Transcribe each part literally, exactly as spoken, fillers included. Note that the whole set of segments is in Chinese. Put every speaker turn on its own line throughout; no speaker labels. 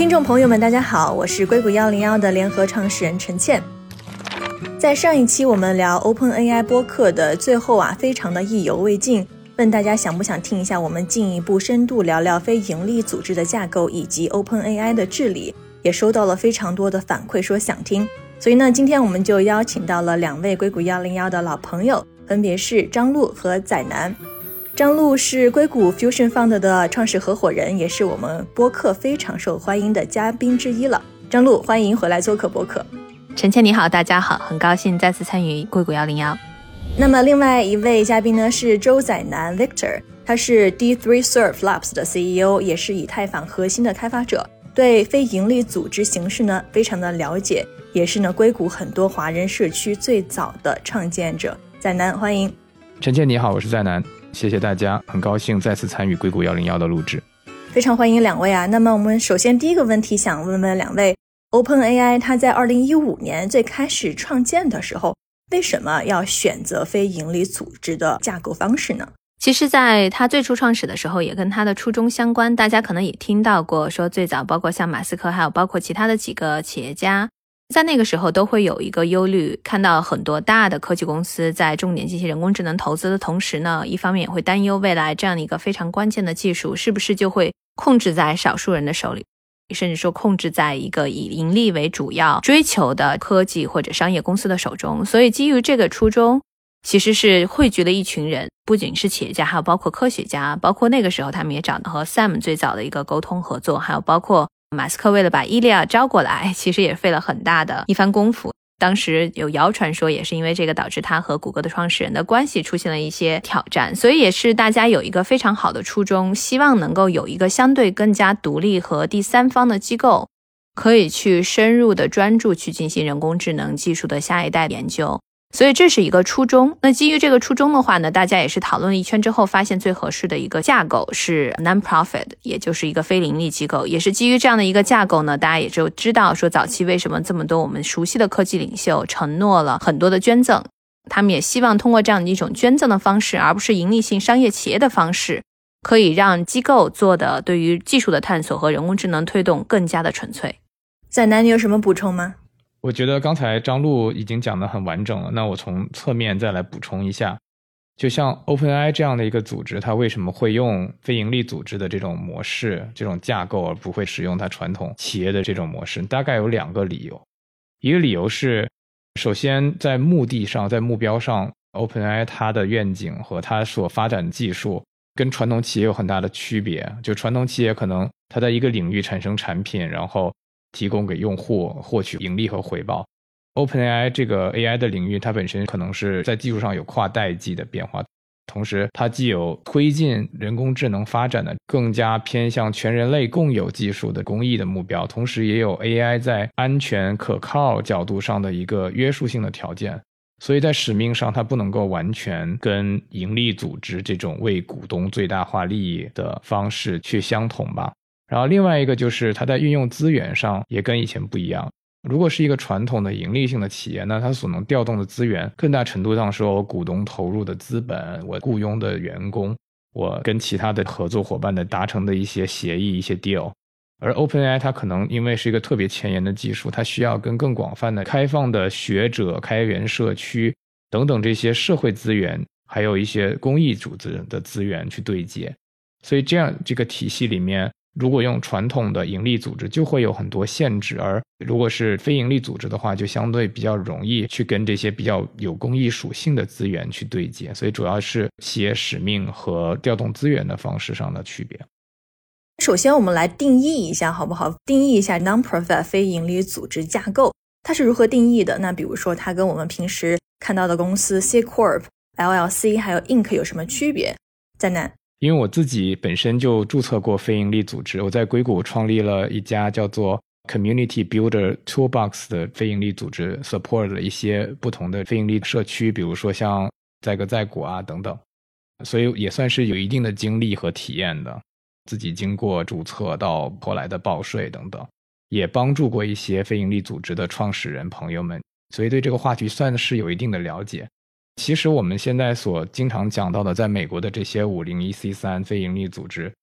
听众朋友们大家好，我是硅谷一零一的联合创始人陈倩。在上一期我们聊 OpenAI 播客的最后啊，非常的意犹未尽，问大家想不想听一下我们进一步深度聊聊非营利组织的架构以及 OpenAI 的治理，也收到了非常多的反馈说想听。所以呢，今天我们就邀请到了两位硅谷一零一的老朋友，分别是张璐和载南。张璐是硅谷 Fusion Fund 的创始合伙人，也是我们播客非常受欢迎的嘉宾之一了。张璐，欢迎回来做客播客。
陈倩你好，大家好，很高兴再次参与硅谷一零一。
那么另外一位嘉宾呢是周载南 Victor， 他是 D 三 Surf Labs 的 C E O， 也是以太坊核心的开发者，对非营利组织形式呢非常的了解，也是呢硅谷很多华人社区最早的创建者。载南，欢迎。
陈倩你好，我是载南，谢谢大家，很高兴再次参与硅谷一零一的录制。
非常欢迎两位啊。那么我们首先第一个问题想问问两位， OpenAI 它在二零一五年最开始创建的时候，为什么要选择非营利组织的架构方式呢？
其实在他最初创始的时候也跟他的初衷相关，大家可能也听到过说最早包括像马斯克还有包括其他的几个企业家在那个时候都会有一个忧虑，看到很多大的科技公司在重点进行人工智能投资的同时呢，一方面也会担忧未来这样的一个非常关键的技术是不是就会控制在少数人的手里，甚至说控制在一个以盈利为主要追求的科技或者商业公司的手中。所以基于这个初衷，其实是汇聚了一群人，不仅是企业家，还有包括科学家，包括那个时候他们也找到和 Sam 最早的一个沟通合作，还有包括马斯克为了把伊利亚招过来，其实也费了很大的一番功夫。当时有谣传说也是因为这个导致他和谷歌的创始人的关系出现了一些挑战，所以也是大家有一个非常好的初衷，希望能够有一个相对更加独立和第三方的机构，可以去深入的专注去进行人工智能技术的下一代研究。所以这是一个初衷。那基于这个初衷的话呢，大家也是讨论了一圈之后发现最合适的一个架构是 non-profit， 也就是一个非盈利机构。也是基于这样的一个架构呢，大家也就知道说早期为什么这么多我们熟悉的科技领袖承诺了很多的捐赠，他们也希望通过这样的一种捐赠的方式，而不是盈利性商业企业的方式，可以让机构做的对于技术的探索和人工智能推动更加的纯粹。
载南，你有什么补充吗？
我觉得刚才张璐已经讲得很完整了，那我从侧面再来补充一下。就像 OpenAI 这样的一个组织，它为什么会用非盈利组织的这种模式，这种架构，而不会使用它传统企业的这种模式，大概有两个理由。一个理由是，首先在目的上，在目标上， OpenAI 它的愿景和它所发展的技术跟传统企业有很大的区别。就传统企业可能它在一个领域产生产品，然后提供给用户获取盈利和回报。 OpenAI 这个 A I 的领域，它本身可能是在技术上有跨代际的变化，同时它既有推进人工智能发展的更加偏向全人类共有技术的公益的目标，同时也有 A I 在安全可靠角度上的一个约束性的条件。所以在使命上它不能够完全跟盈利组织这种为股东最大化利益的方式去相同吧。然后另外一个就是它在运用资源上也跟以前不一样。如果是一个传统的盈利性的企业，那它所能调动的资源更大程度上是我股东投入的资本，我雇佣的员工，我跟其他的合作伙伴的达成的一些协议，一些 deal。 而 OpenAI 它可能因为是一个特别前沿的技术，它需要跟更广泛的开放的学者、开源社区等等这些社会资源，还有一些公益组织的资源去对接。所以这样这个体系里面，如果用传统的盈利组织就会有很多限制，而如果是非盈利组织的话，就相对比较容易去跟这些比较有公益属性的资源去对接。所以主要是企业使命和调动资源的方式上的区别。
首先我们来定义一下好不好？定义一下 non-profit 非盈利组织架构，它是如何定义的？那比如说它跟我们平时看到的公司 C Corp、L L C 还有 Inc 有什么区别？在哪？
因为我自己本身就注册过非盈利组织，我在硅谷创立了一家叫做 Community Builder Toolbox 的非盈利组织， support 了一些不同的非盈利社区，比如说像载歌载果啊等等，所以也算是有一定的经历和体验的。自己经过注册到后来的报税等等，也帮助过一些非盈利组织的创始人朋友们，所以对这个话题算是有一定的了解。其实我们现在所经常讲到的在美国的这些五零一 C 三 非盈利组织，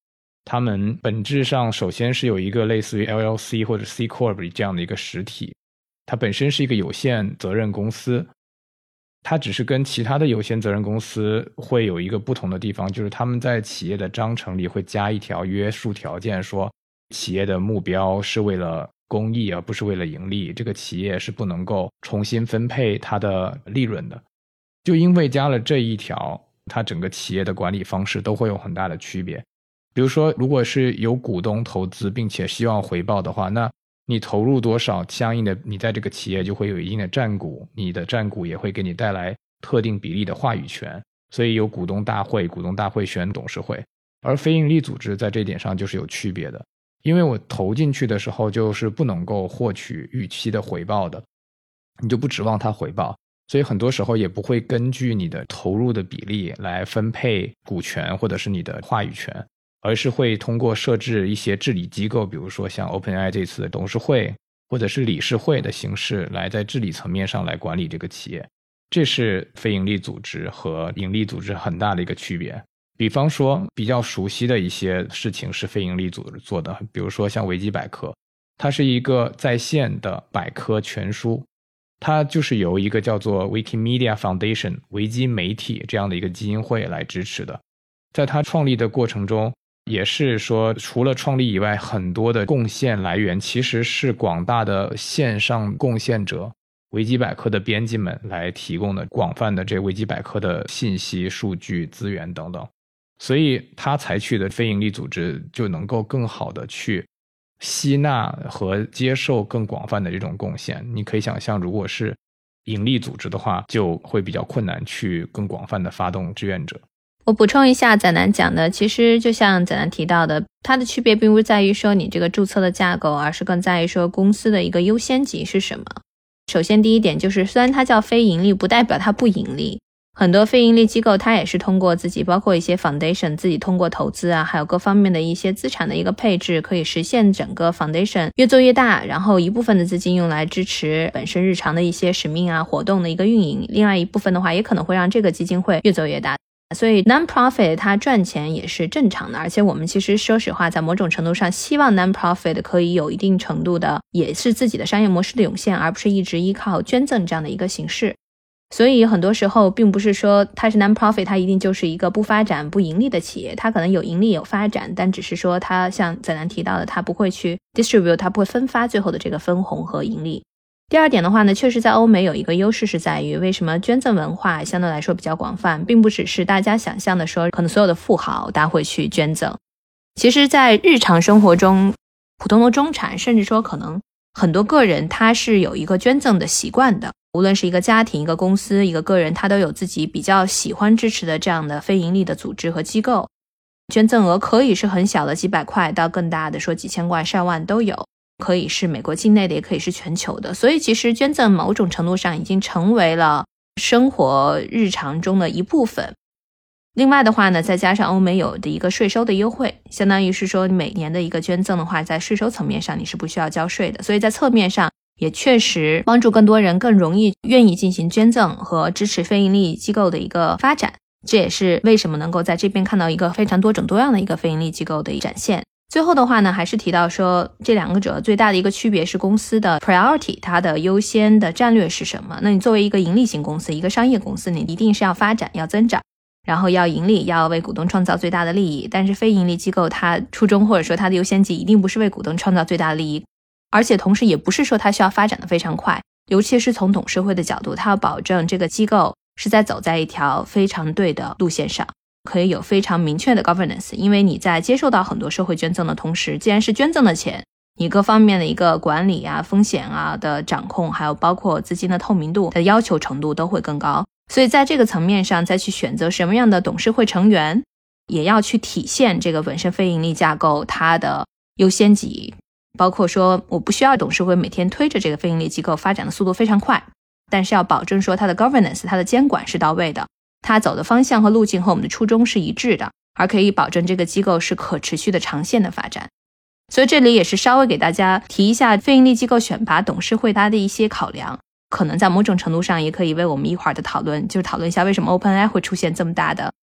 他们本质上首先是有一个类似于 L L C 或者 C Corp 这样的一个实体，它本身是一个有限责任公司，它只是跟其他的有限责任公司会有一个不同的地方，就是他们在企业的章程里会加一条约束条件，说企业的目标是为了公益而不是为了盈利，这个企业是不能够重新分配它的利润的。就因为加了这一条，它整个企业的管理方式都会有很大的区别。比如说如果是有股东投资并且希望回报的话，那你投入多少，相应的你在这个企业就会有一定的占股，你的占股也会给你带来特定比例的话语权，所以有股东大会，股东大会选董事会。而非营利组织在这点上就是有区别的，因为我投进去的时候就是不能够获取预期的回报的，你就不指望它回报，所以很多时候也不会根据你的投入的比例来分配股权或者是你的话语权，而是会通过设置一些治理机构，比如说像 OpenAI 这次的董事会或者是理事会的形式，来在治理层面上来管理这个企业。这是非营利组织和盈利组织很大的一个区别。比方说比较熟悉的一些事情是非营利组织做的，比如说像维基百科，它是一个在线的百科全书，它就是由一个叫做 Wikimedia Foundation 维基媒体这样的一个基金会来支持的。在它创立的过程中，也是说除了创立以外，很多的贡献来源其实是广大的线上贡献者，维基百科的编辑们来提供的广泛的这维基百科的信息、数据、资源等等。所以它采取的非营利组织就能够更好的去吸纳和接受更广泛的这种贡献。你可以想象，如果是盈利组织的话，就会比较困难去更广泛的发动志愿者。
我补充一下载南讲的，其实就像载南提到的，它的区别并不在于说你这个注册的架构，而是更在于说公司的一个优先级是什么。首先第一点就是，虽然它叫非盈利，不代表它不盈利。很多非盈利机构它也是通过自己，包括一些 foundation 自己通过投资啊，还有各方面的一些资产的一个配置，可以实现整个 foundation 越做越大，然后一部分的资金用来支持本身日常的一些使命啊活动的一个运营，另外一部分的话也可能会让这个基金会越做越大。所以 non-profit 它赚钱也是正常的，而且我们其实说实话，在某种程度上希望 non-profit 可以有一定程度的也是自己的商业模式的涌现，而不是一直依靠捐赠这样的一个形式。所以很多时候并不是说它是 non-profit 它一定就是一个不发展不盈利的企业，它可能有盈利有发展，但只是说它像载南提到的，它不会去 distribute， 它不会分发最后的这个分红和盈利。第二点的话呢，确实在欧美有一个优势是在于，为什么捐赠文化相对来说比较广泛，并不只是大家想象的说可能所有的富豪大家会去捐赠。其实在日常生活中，普通的中产甚至说可能很多个人他是有一个捐赠的习惯的，无论是一个家庭、一个公司、一个个人，他都有自己比较喜欢支持的这样的非盈利的组织和机构。捐赠额可以是很小的几百块到更大的说几千万上万都有，可以是美国境内的，也可以是全球的。所以其实捐赠某种程度上已经成为了生活日常中的一部分。另外的话呢，再加上欧美有的一个税收的优惠，相当于是说每年的一个捐赠的话，在税收层面上你是不需要交税的，所以在侧面上也确实帮助更多人更容易愿意进行捐赠和支持非盈利机构的一个发展。这也是为什么能够在这边看到一个非常多种多样的一个非盈利机构的展现。最后的话呢，还是提到说这两个者最大的一个区别是公司的 priority， 它的优先的战略是什么。那你作为一个盈利型公司，一个商业公司，你一定是要发展要增长，然后要盈利，要为股东创造最大的利益。但是非盈利机构它初衷或者说它的优先级一定不是为股东创造最大的利益，而且同时也不是说它需要发展的非常快，尤其是从董事会的角度，它要保证这个机构是在走在一条非常对的路线上，可以有非常明确的 governance。 因为你在接受到很多社会捐赠的同时，既然是捐赠的钱，你各方面的一个管理啊、风险啊的掌控，还有包括资金的透明度的要求程度都会更高。所以在这个层面上再去选择什么样的董事会成员，也要去体现这个本身非盈利架构它的优先级，包括说我不需要董事会每天推着这个非盈利机构发展的速度非常快，但是要保证说它的 governance 它的监管是到位的，它走的方向和路径和我们的初衷是一致的，而可以保证这个机构是可持续的长线的发展。所以这里也是稍微给大家提一下非盈利机构选拔董事会它的一些考量，可能在某种程度上也可以为我们一会儿的讨论，就是讨论一下为什么 OpenAI 会出现这么大的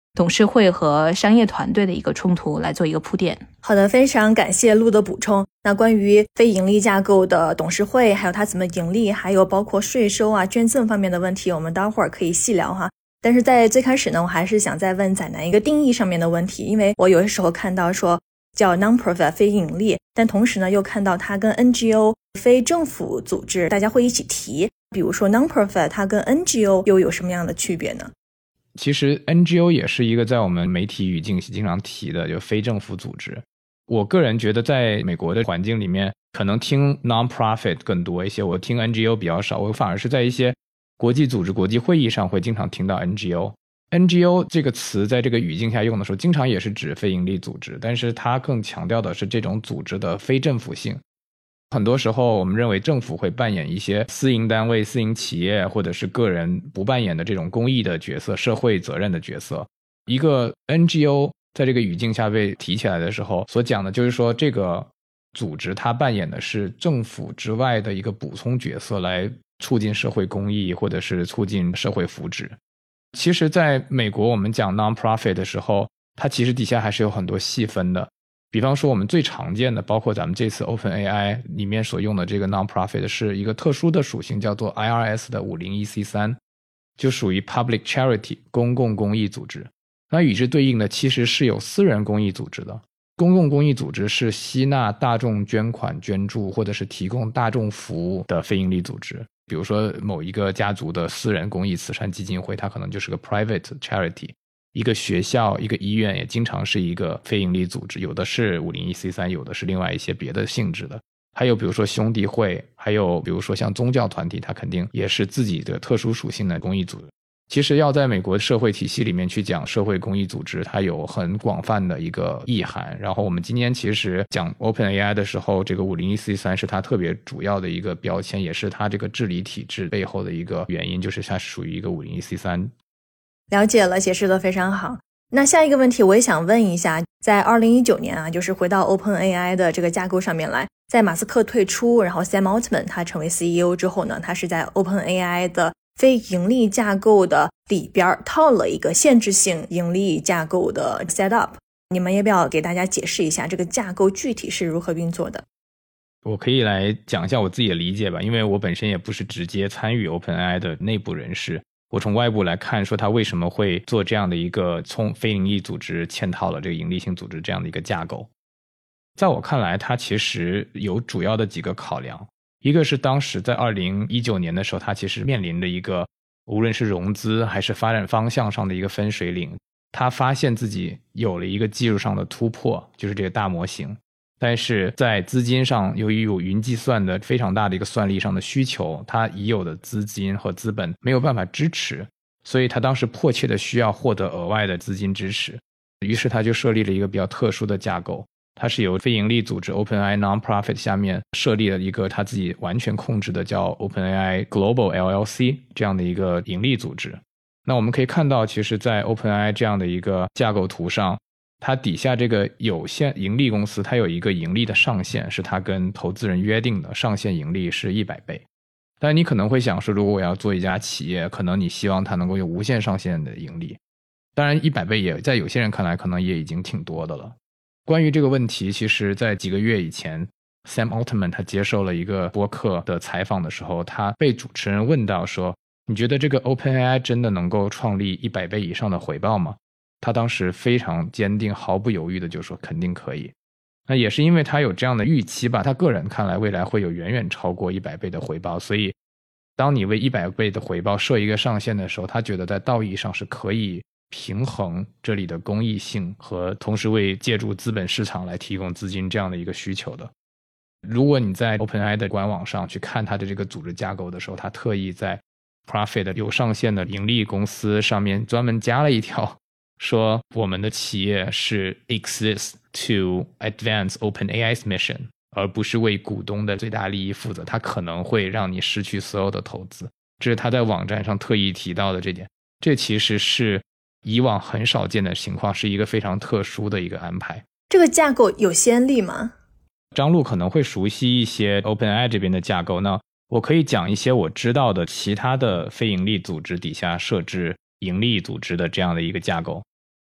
董事会和商业团队的一个冲突来做一个铺垫。
好的，非常感谢陆的补充。那关于非盈利架构的董事会，还有它怎么盈利，还有包括税收啊、捐赠方面的问题，我们待会儿可以细聊哈。但是在最开始呢，我还是想再问仔南一个定义上面的问题，因为我有的时候看到说叫 non-profit 非盈利，但同时呢又看到它跟 N G O 非政府组织大家会一起提，比如说 non-profit 它跟 N G O 又有什么样的区别呢？
其实 N G O 也是一个在我们媒体语境经常提的，就非政府组织。我个人觉得在美国的环境里面，可能听 non-profit 更多一些，我听 N G O 比较少，我反而是在一些国际组织、国际会议上会经常听到 N G O。N G O 这个词在这个语境下用的时候，经常也是指非营利组织，但是它更强调的是这种组织的非政府性。很多时候我们认为政府会扮演一些私营单位、私营企业或者是个人不扮演的这种公益的角色、社会责任的角色。一个 N G O 在这个语境下被提起来的时候，所讲的就是说这个组织它扮演的是政府之外的一个补充角色，来促进社会公益或者是促进社会福祉。其实在美国我们讲 non-profit 的时候，它其实底下还是有很多细分的。比方说我们最常见的，包括咱们这次 OpenAI 里面所用的这个 non-profit 是一个特殊的属性，叫做 I R S 的 五零一 C 三， 就属于 public charity 公共公益组织。那与之对应的其实是有私人公益组织的。公共公益组织是吸纳大众捐款捐助或者是提供大众服务的非营利组织，比如说某一个家族的私人公益慈善基金会，它可能就是个 private charity。一个学校、一个医院也经常是一个非营利组织，有的是 五零一 C 三， 有的是另外一些别的性质的。还有比如说兄弟会，还有比如说像宗教团体，它肯定也是自己的特殊属性的公益组织。其实要在美国社会体系里面去讲社会公益组织，它有很广泛的一个意涵。然后我们今天其实讲 OpenAI 的时候，这个 五零一 C 三 是它特别主要的一个标签，也是它这个治理体制背后的一个原因，就是它属于一个 五零一 C 三。
了解了，解释得非常好。那下一个问题我也想问一下，在二零一九年啊，就是回到 OpenAI 的这个架构上面来，在马斯克退出，然后 Sam Altman 他成为 C E O 之后呢，他是在 OpenAI 的非盈利架构的里边套了一个限制性盈利架构的 setup。 你们要不要给大家解释一下这个架构具体是如何运作的？
我可以来讲一下我自己的理解吧，因为我本身也不是直接参与 OpenAI 的内部人士，我从外部来看说他为什么会做这样的一个从非盈利组织嵌套了这个盈利性组织这样的一个架构。在我看来，它其实有主要的几个考量。一个是当时在二零一九年的时候，它其实面临的一个无论是融资还是发展方向上的一个分水岭。他发现自己有了一个技术上的突破，就是这个大模型，但是在资金上由于有云计算的非常大的一个算力上的需求，他已有的资金和资本没有办法支持，所以他当时迫切的需要获得额外的资金支持。于是他就设立了一个比较特殊的架构，它是由非盈利组织 OpenAI Non-Profit 下面设立了一个他自己完全控制的叫 OpenAI Global L L C 这样的一个盈利组织。那我们可以看到，其实在 OpenAI 这样的一个架构图上，它底下这个有限盈利公司，它有一个盈利的上限，是它跟投资人约定的，上限盈利是一百倍。但你可能会想说，如果我要做一家企业，可能你希望它能够有无限上限的盈利。当然一百倍也在有些人看来可能也已经挺多的了。关于这个问题，其实在几个月以前 Sam Altman 他接受了一个播客的采访的时候，他被主持人问到说，你觉得这个 OpenAI 真的能够创立一百倍以上的回报吗？他当时非常坚定毫不犹豫的就说肯定可以。那也是因为他有这样的预期吧，他个人看来未来会有远远超过一百倍的回报，所以当你为一百倍的回报设一个上限的时候，他觉得在道义上是可以平衡这里的公益性和同时为借助资本市场来提供资金这样的一个需求的。如果你在 OpenAI 的官网上去看它的这个组织架构的时候，他特意在 Profit 有上限的盈利公司上面专门加了一条，说我们的企业是 exists to advance OpenAI's mission， 而不是为股东的最大利益负责，它可能会让你失去所有的投资。这是他在网站上特意提到的这点，这其实是以往很少见的情况，是一个非常特殊的一个安排。
这个架构有先例吗？
张璐可能会熟悉一些 OpenAI 这边的架构，那我可以讲一些我知道的其他的非盈利组织底下设置盈利组织的这样的一个架构。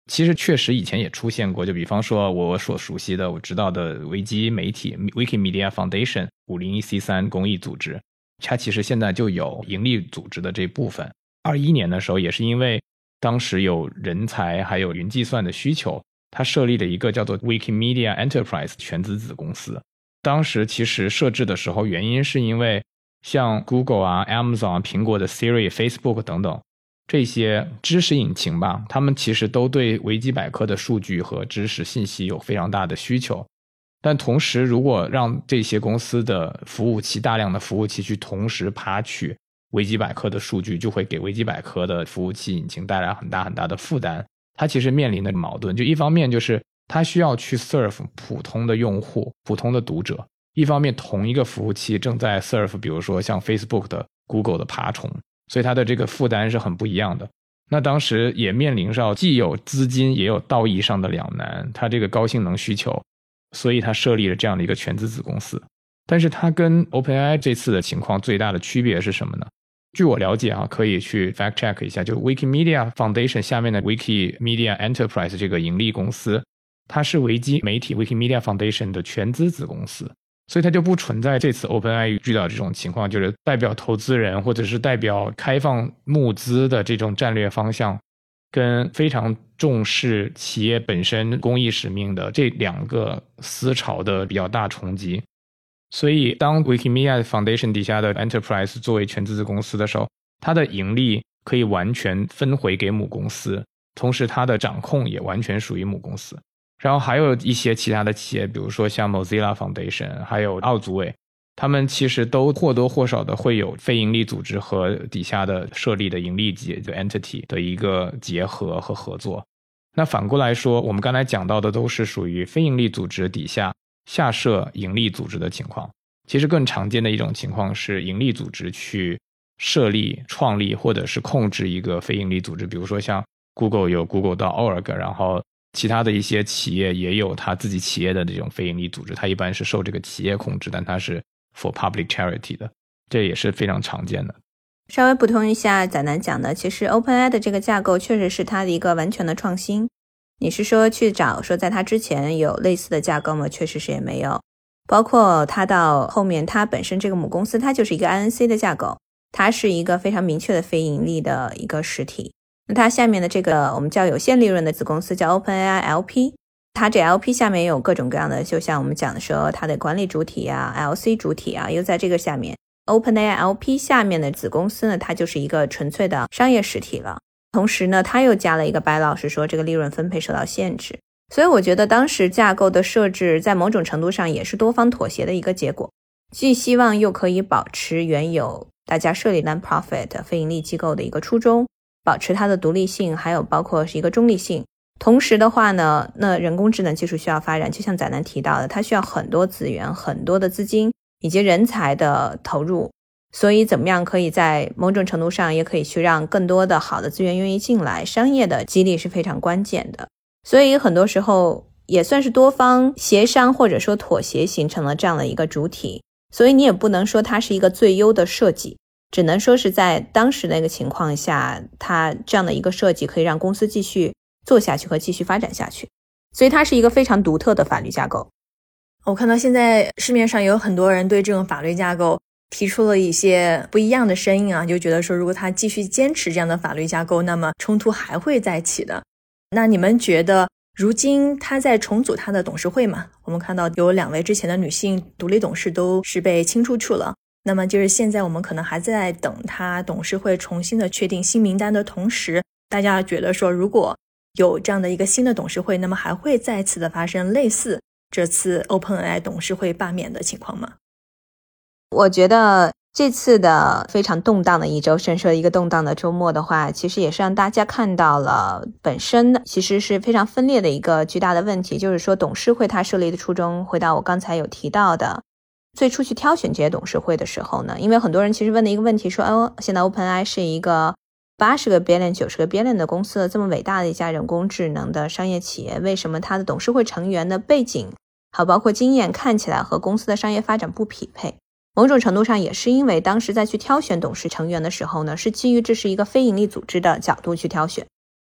其实确实以前也出现过，就比方说我所熟悉的我知道的维基媒体 Wikimedia Foundation 五零一 C 三 公益组织，它其实现在就有盈利组织的这部分。二一年的时候也是因为当时有人才还有云计算的需求，它设立了一个叫做 Wikimedia Enterprise 全资子公司。当时其实设置的时候原因是因为像 Google 啊 Amazon 啊苹果的 Siri Facebook 等等这些知识引擎吧，他们其实都对维基百科的数据和知识信息有非常大的需求。但同时如果让这些公司的服务器大量的服务器去同时爬取维基百科的数据，就会给维基百科的服务器引擎带来很大很大的负担。它其实面临的矛盾就一方面就是它需要去 serve 普通的用户普通的读者，一方面同一个服务器正在 serve 比如说像 Facebook 的 Google 的爬虫，所以它的这个负担是很不一样的。那当时也面临上既有资金也有道义上的两难，它这个高性能需求，所以它设立了这样的一个全资子公司。但是它跟 OpenAI 这次的情况最大的区别是什么呢？据我了解啊，可以去 fact check 一下，就是 Wikimedia Foundation 下面的 Wikimedia Enterprise 这个盈利公司，它是维基媒体 Wikimedia Foundation 的全资子公司，所以它就不存在这次 OpenAI 遇到这种情况，就是代表投资人或者是代表开放募资的这种战略方向跟非常重视企业本身公益使命的这两个思潮的比较大冲击。所以当 Wikimedia Foundation 底下的 Enterprise 作为全资子公司的时候，它的盈利可以完全分回给母公司，同时它的掌控也完全属于母公司。然后还有一些其他的企业，比如说像 Mozilla Foundation 还有奥组委，他们其实都或多或少的会有非盈利组织和底下的设立的盈利级的 entity 的一个结合和合作。那反过来说，我们刚才讲到的都是属于非盈利组织底下下设盈利组织的情况。其实更常见的一种情况是盈利组织去设立创立或者是控制一个非盈利组织，比如说像 Google 有 Google 到 org， 然后其他的一些企业也有他自己企业的这种非盈利组织，它一般是受这个企业控制，但它是 for public charity 的，这也是非常常见的。
稍微补充一下载南讲的，其实 OpenAI 的这个架构确实是它的一个完全的创新。你是说去找说在它之前有类似的架构吗？确实是也没有。包括它到后面它本身这个母公司它就是一个 I N C 的架构，它是一个非常明确的非盈利的一个实体。那它下面的这个我们叫有限利润的子公司叫 OpenAI L P， 它这 L P 下面也有各种各样的，就像我们讲的说它的管理主体啊 L C 主体啊，又在这个下面 OpenAI L P 下面的子公司呢，它就是一个纯粹的商业实体了。同时呢它又加了一个 bylaw 是说这个利润分配受到限制。所以我觉得当时架构的设置在某种程度上也是多方妥协的一个结果，既希望又可以保持原有大家设立 non-profit 非盈利机构的一个初衷，保持它的独立性，还有包括是一个中立性。同时的话呢，那人工智能技术需要发展，就像载南提到的，它需要很多资源很多的资金以及人才的投入，所以怎么样可以在某种程度上也可以去让更多的好的资源愿意进来，商业的激励是非常关键的。所以很多时候也算是多方协商或者说妥协形成了这样的一个主体，所以你也不能说它是一个最优的设计，只能说是在当时那个情况下，它这样的一个设计可以让公司继续做下去和继续发展下去，所以它是一个非常独特的法律架构。
我看到现在市面上有很多人对这种法律架构提出了一些不一样的声音啊，就觉得说如果他继续坚持这样的法律架构，那么冲突还会再起的。那你们觉得如今他在重组他的董事会嘛？我们看到有两位之前的女性独立董事都是被清出去了，那么就是现在我们可能还在等他董事会重新的确定新名单的同时，大家觉得说如果有这样的一个新的董事会，那么还会再次的发生类似这次 OpenAI 董事会罢免的情况吗？
我觉得这次的非常动荡的一周，甚至说一个动荡的周末的话，其实也是让大家看到了本身其实是非常分裂的一个巨大的问题，就是说董事会它设立的初衷，回到我刚才有提到的，最初去挑选这些董事会的时候呢，因为很多人其实问的一个问题说，哦，现在 OpenAI 是一个八十个 billion 九十个 billion 的公司，这么伟大的一家人工智能的商业企业，为什么它的董事会成员的背景还有包括经验看起来和公司的商业发展不匹配？某种程度上也是因为当时在去挑选董事成员的时候呢，是基于这是一个非盈利组织的角度去挑选，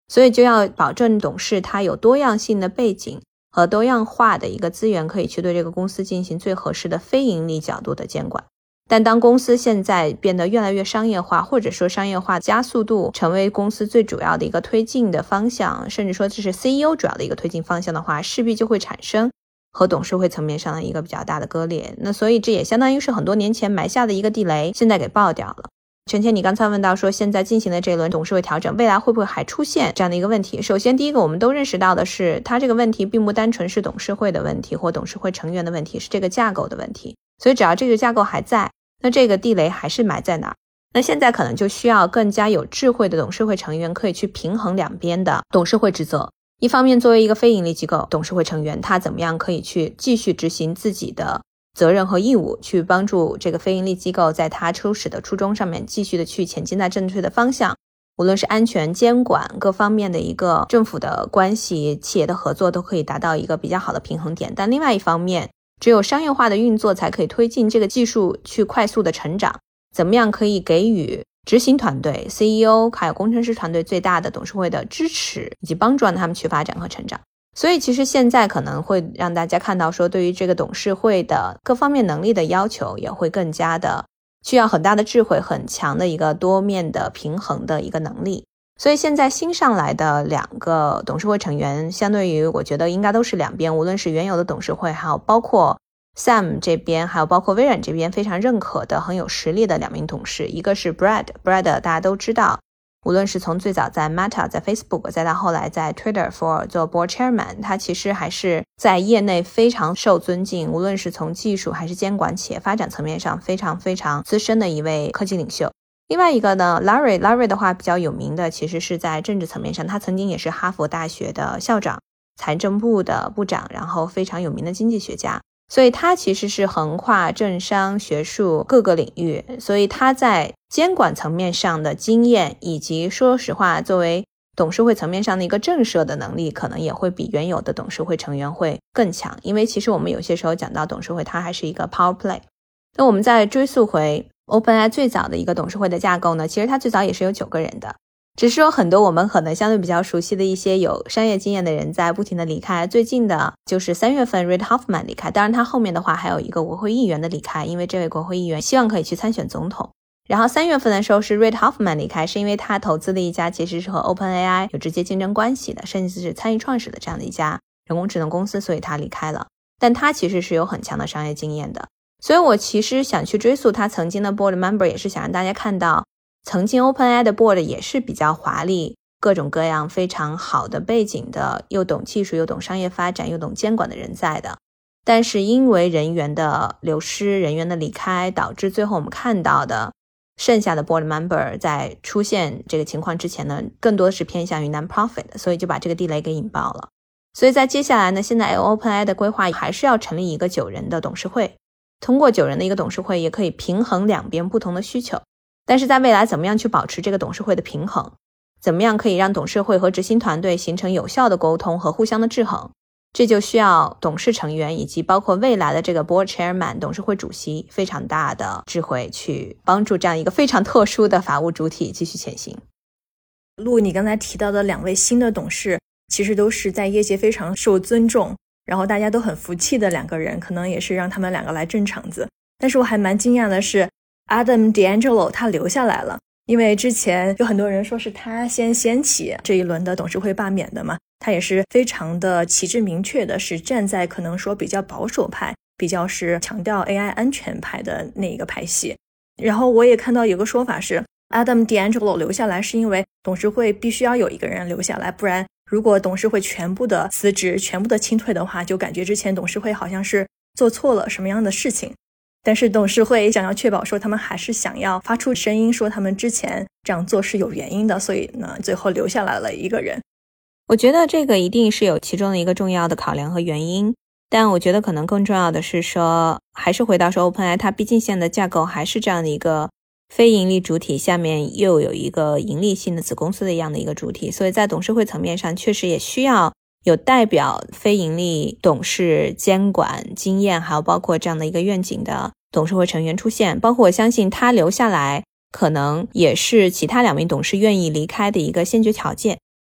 所以就要保证董事他有多样性的背景和多样化的一个资源，可以去对这个公司进行最合适的非盈利角度的监管。但当公司现在变得越来越商业化，或者说商业化加速度成为公司最主要的一个推进的方向，甚至说这是 C E O 主要的一个推进方向的话，势必就会产生和董事会层面上的一个比较大的割裂。那所以这也相当于是很多年前埋下的一个地雷，现在给爆掉了。陈倩，你刚才问到说现在进行的这一轮董事会调整，未来会不会还出现这样的一个问题？首先第一个，我们都认识到的是，它这个问题并不单纯是董事会的问题或董事会成员的问题，是这个架构的问题。所以只要这个架构还在，那这个地雷还是埋在哪儿？那现在可能就需要更加有智慧的董事会成员可以去平衡两边的董事会职责。一方面作为一个非盈利机构董事会成员，他怎么样可以去继续执行自己的责任和义务，去帮助这个非盈利机构在他初始的初衷上面继续的去前进在正确的方向，无论是安全监管各方面的一个政府的关系企业的合作都可以达到一个比较好的平衡点。但另外一方面，只有商业化的运作才可以推进这个技术去快速的成长，怎么样可以给予执行团队 C E O 还有工程师团队最大的董事会的支持，以及帮助让他们去发展和成长。所以其实现在可能会让大家看到说，对于这个董事会的各方面能力的要求也会更加的需要很大的智慧，很强的一个多面的平衡的一个能力。所以现在新上来的两个董事会成员，相对于我觉得应该都是两边，无论是原有的董事会还有包括 Sam 这边还有包括微软这边非常认可的很有实力的两名董事。一个是 Brad Brad 大家都知道，无论是从最早在 Meta 在 Facebook 再到后来在 Twitter for 做 Board Chairman， 他其实还是在业内非常受尊敬，无论是从技术还是监管企业发展层面上非常非常资深的一位科技领袖。另外一个呢 Larry Larry 的话比较有名的其实是在政治层面上，他曾经也是哈佛大学的校长，财政部的部长，然后非常有名的经济学家，所以他其实是横跨政商学术各个领域，所以他在监管层面上的经验，以及说实话作为董事会层面上的一个震慑的能力，可能也会比原有的董事会成员会更强。因为其实我们有些时候讲到董事会它还是一个 power play。 那我们再追溯回 OpenAI 最早的一个董事会的架构呢，其实它最早也是有九个人的，只是说很多我们可能相对比较熟悉的一些有商业经验的人在不停的离开。最近的就是三月份 Reid Hoffman 离开，当然他后面的话还有一个国会议员的离开，因为这位国会议员希望可以去参选总统。然后三月份的时候是 Reid Hoffman 离开，是因为他投资了一家其实是和 OpenAI 有直接竞争关系的，甚至是参与创始的这样的一家人工智能公司，所以他离开了。但他其实是有很强的商业经验的，所以我其实想去追溯他曾经的 board member， 也是想让大家看到曾经 OpenAI 的 board 也是比较华丽，各种各样非常好的背景的，又懂技术又懂商业发展又懂监管的人在的。但是因为人员的流失，人员的离开，导致最后我们看到的剩下的 board member 在出现这个情况之前呢，更多是偏向于 non-profit， 所以就把这个地雷给引爆了。所以在接下来呢，现在 OpenAI 的规划还是要成立一个九人的董事会，通过九人的一个董事会也可以平衡两边不同的需求。但是在未来怎么样去保持这个董事会的平衡，怎么样可以让董事会和执行团队形成有效的沟通和互相的制衡，这就需要董事成员以及包括未来的这个 board chairman 董事会主席非常大的智慧去帮助这样一个非常特殊的法务主体继续前行。
陆，你刚才提到的两位新的董事其实都是在业界非常受尊重，然后大家都很服气的两个人，可能也是让他们两个来镇场子。但是我还蛮惊讶的是 Adam D'Angelo 他留下来了，因为之前有很多人说是他先掀起这一轮的董事会罢免的嘛，他也是非常的旗帜明确的是站在可能说比较保守派，比较是强调 A I 安全派的那一个派系。然后我也看到有个说法是 Adam D'Angelo 留下来是因为董事会必须要有一个人留下来，不然如果董事会全部的辞职全部的清退的话，就感觉之前董事会好像是做错了什么样的事情。但是董事会想要确保说他们还是想要发出声音说他们之前这样做是有原因的，所以呢最后留下来了一个人。
我觉得这个一定是有其中的一个重要的考量和原因，但我觉得可能更重要的是说，还是回到说 OpenAI 它毕竟现在的架构还是这样的一个非盈利主体下面又有一个盈利性的子公司的一样的一个主体，所以在董事会层面上确实也需要有代表非盈利董事监管经验还有包括这样的一个愿景的董事会成员出现，包括我相信他留下来可能也是其他两名董事愿意离开的一个先决条件。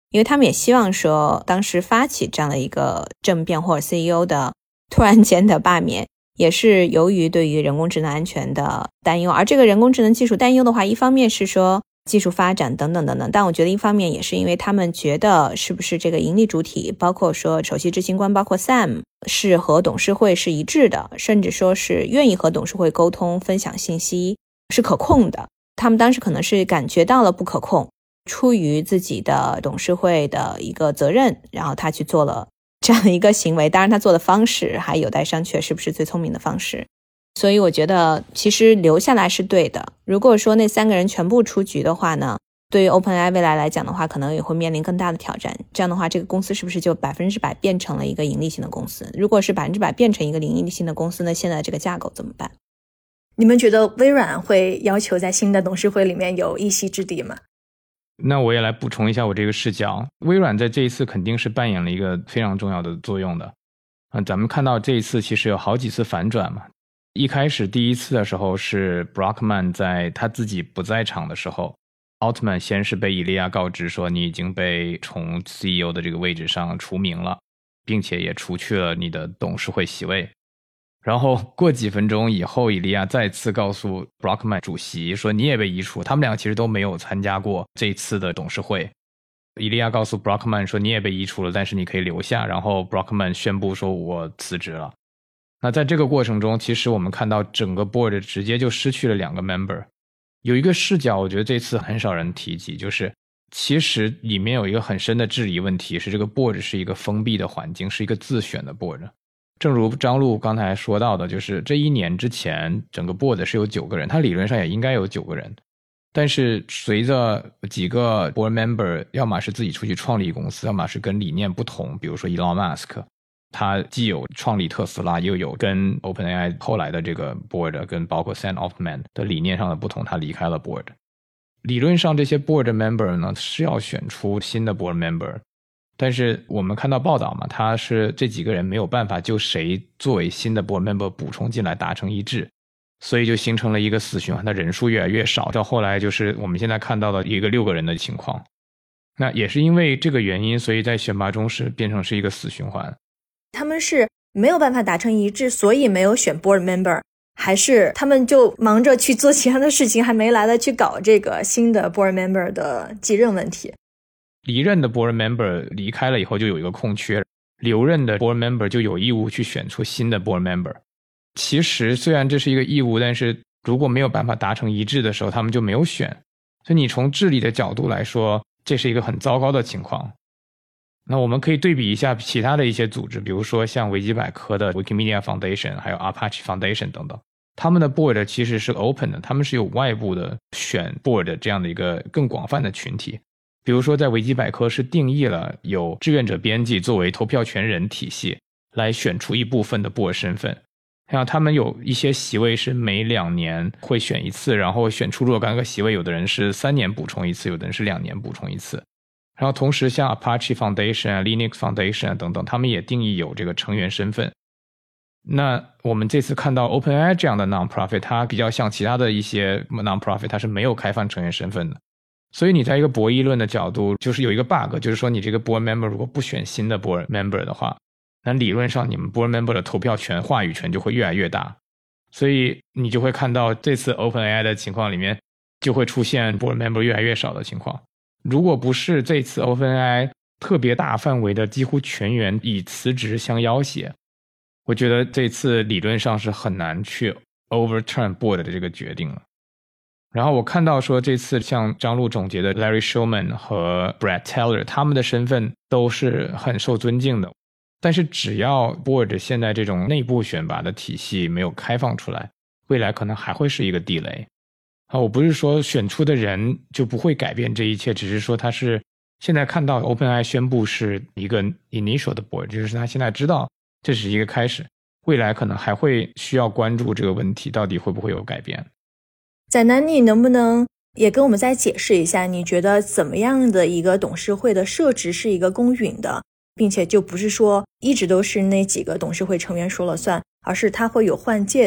因为他们也希望说当时发起这样的一个政变或者 C E O 的突然间的罢免，也是由于对于人工智能安全的担忧。而这个人工智能技术担忧的话，一方面是说技术发展等等等等，但我觉得一方面也是因为他们觉得是不是这个盈利主体，包括说首席执行官包括 Sam 是和董事会是一致的，甚至说是愿意和董事会沟通分享信息，是可控的。他们当时可能是感觉到了不可控，出于自己的董事会的一个责任，然后他去做了这样的一个行为。当然他做的方式还有待商榷，是不是最聪明的方式。所以我觉得其实留下来是对的。如果说那三个人全部出局的话呢，对于 OpenAI 未来来讲的话，可能也会面临更大的挑战。这样的话，这个公司是不是就百分之百变成了一个盈利性的公司？如果是百分之百变成一个盈利性的公司，那现在这个架构怎么办？
你们觉得微软会要求在新的董事会里面有一席之地吗？
那我也来补充一下我这个视角。微软在这一次肯定是扮演了一个非常重要的作用的。嗯，咱们看到这一次其实有好几次反转嘛。一开始第一次的时候是 Brockman 在他自己不在场的时候，奥特曼先是被伊利亚告知说你已经被从 C E O 的这个位置上除名了，并且也除去了你的董事会席位。然后过几分钟以后，伊利亚再次告诉 Brockman 主席说你也被移除。他们俩其实都没有参加过这次的董事会。伊利亚告诉 Brockman 说你也被移除了，但是你可以留下。然后 Brockman 宣布说我辞职了。那在这个过程中，其实我们看到整个 board 直接就失去了两个 member。 有一个视角我觉得这次很少人提及，就是其实里面有一个很深的质疑问题，是这个 board 是一个封闭的环境，是一个自选的 board。 正如张璐刚才说到的，就是这一年之前整个 board 是有九个人，它理论上也应该有九个人，但是随着几个 board member 要么是自己出去创立公司，要么是跟理念不同，比如说 Elon Musk，他既有创立特斯拉，又有跟 OpenAI 后来的这个 board 跟包括 Sam Altman 的理念上的不同，他离开了 board。 理论上这些 board member 呢是要选出新的 board member， 但是我们看到报道嘛，他是这几个人没有办法就谁作为新的 board member 补充进来达成一致，所以就形成了一个死循环，的人数越来越少，到后来就是我们现在看到的一个六个人的情况。那也是因为这个原因，所以在选拔中是变成是一个死循环。
他们是没有办法达成一致，所以没有选 board member， 还是他们就忙着去做其他的事情，还没来得去搞这个新的 board member 的继任问题？
离任的 board member 离开了以后就有一个空缺，留任的 board member 就有义务去选出新的 board member。 其实虽然这是一个义务，但是如果没有办法达成一致的时候，他们就没有选。所以你从治理的角度来说，这是一个很糟糕的情况。那我们可以对比一下其他的一些组织，比如说像维基百科的 Wikimedia Foundation 还有 Apache Foundation 等等，他们的 board 其实是 open 的，他们是有外部的选 board 这样的一个更广泛的群体。比如说在维基百科是定义了有志愿者编辑作为投票权人体系来选出一部分的 board 身份，然后他们有一些席位是每两年会选一次，然后选出若干个席位，有的人是三年补充一次，有的人是两年补充一次。然后同时像 Apache Foundation、Linux Foundation 等等，他们也定义有这个成员身份。那我们这次看到 OpenAI 这样的 non-profit， 它比较像其他的一些 non-profit， 它是没有开放成员身份的。所以你在一个博弈论的角度，就是有一个 bug， 就是说你这个 board member 如果不选新的 board member 的话，那理论上你们 board member 的投票权、话语权就会越来越大。所以你就会看到这次 OpenAI 的情况里面就会出现 board member 越来越少的情况。如果不是这次 OpenAI 特别大范围的几乎全员以辞职相要挟，我觉得这次理论上是很难去 overturn board 的这个决定了。然后我看到说这次像张璐总结的 Larry Shulman 和 Brad Taylor 他们的身份都是很受尊敬的，但是只要 board 现在这种内部选拔的体系没有开放出来，未来可能还会是一个地雷。啊，我不是说选出的人就不会改变这一切，只是说他是现在看到 OpenAI 宣布是一个 initial 的 board， 就是他现在知道这是一个开始，未来可能还会需要关注这个问题到底会不会有改变。
在南，你能不能也跟我们再解释一下，你觉得怎么样的一个董事会的设置是一个公允的，并且就不是说一直都是那几个董事会成员说了算，而是它会有换届的。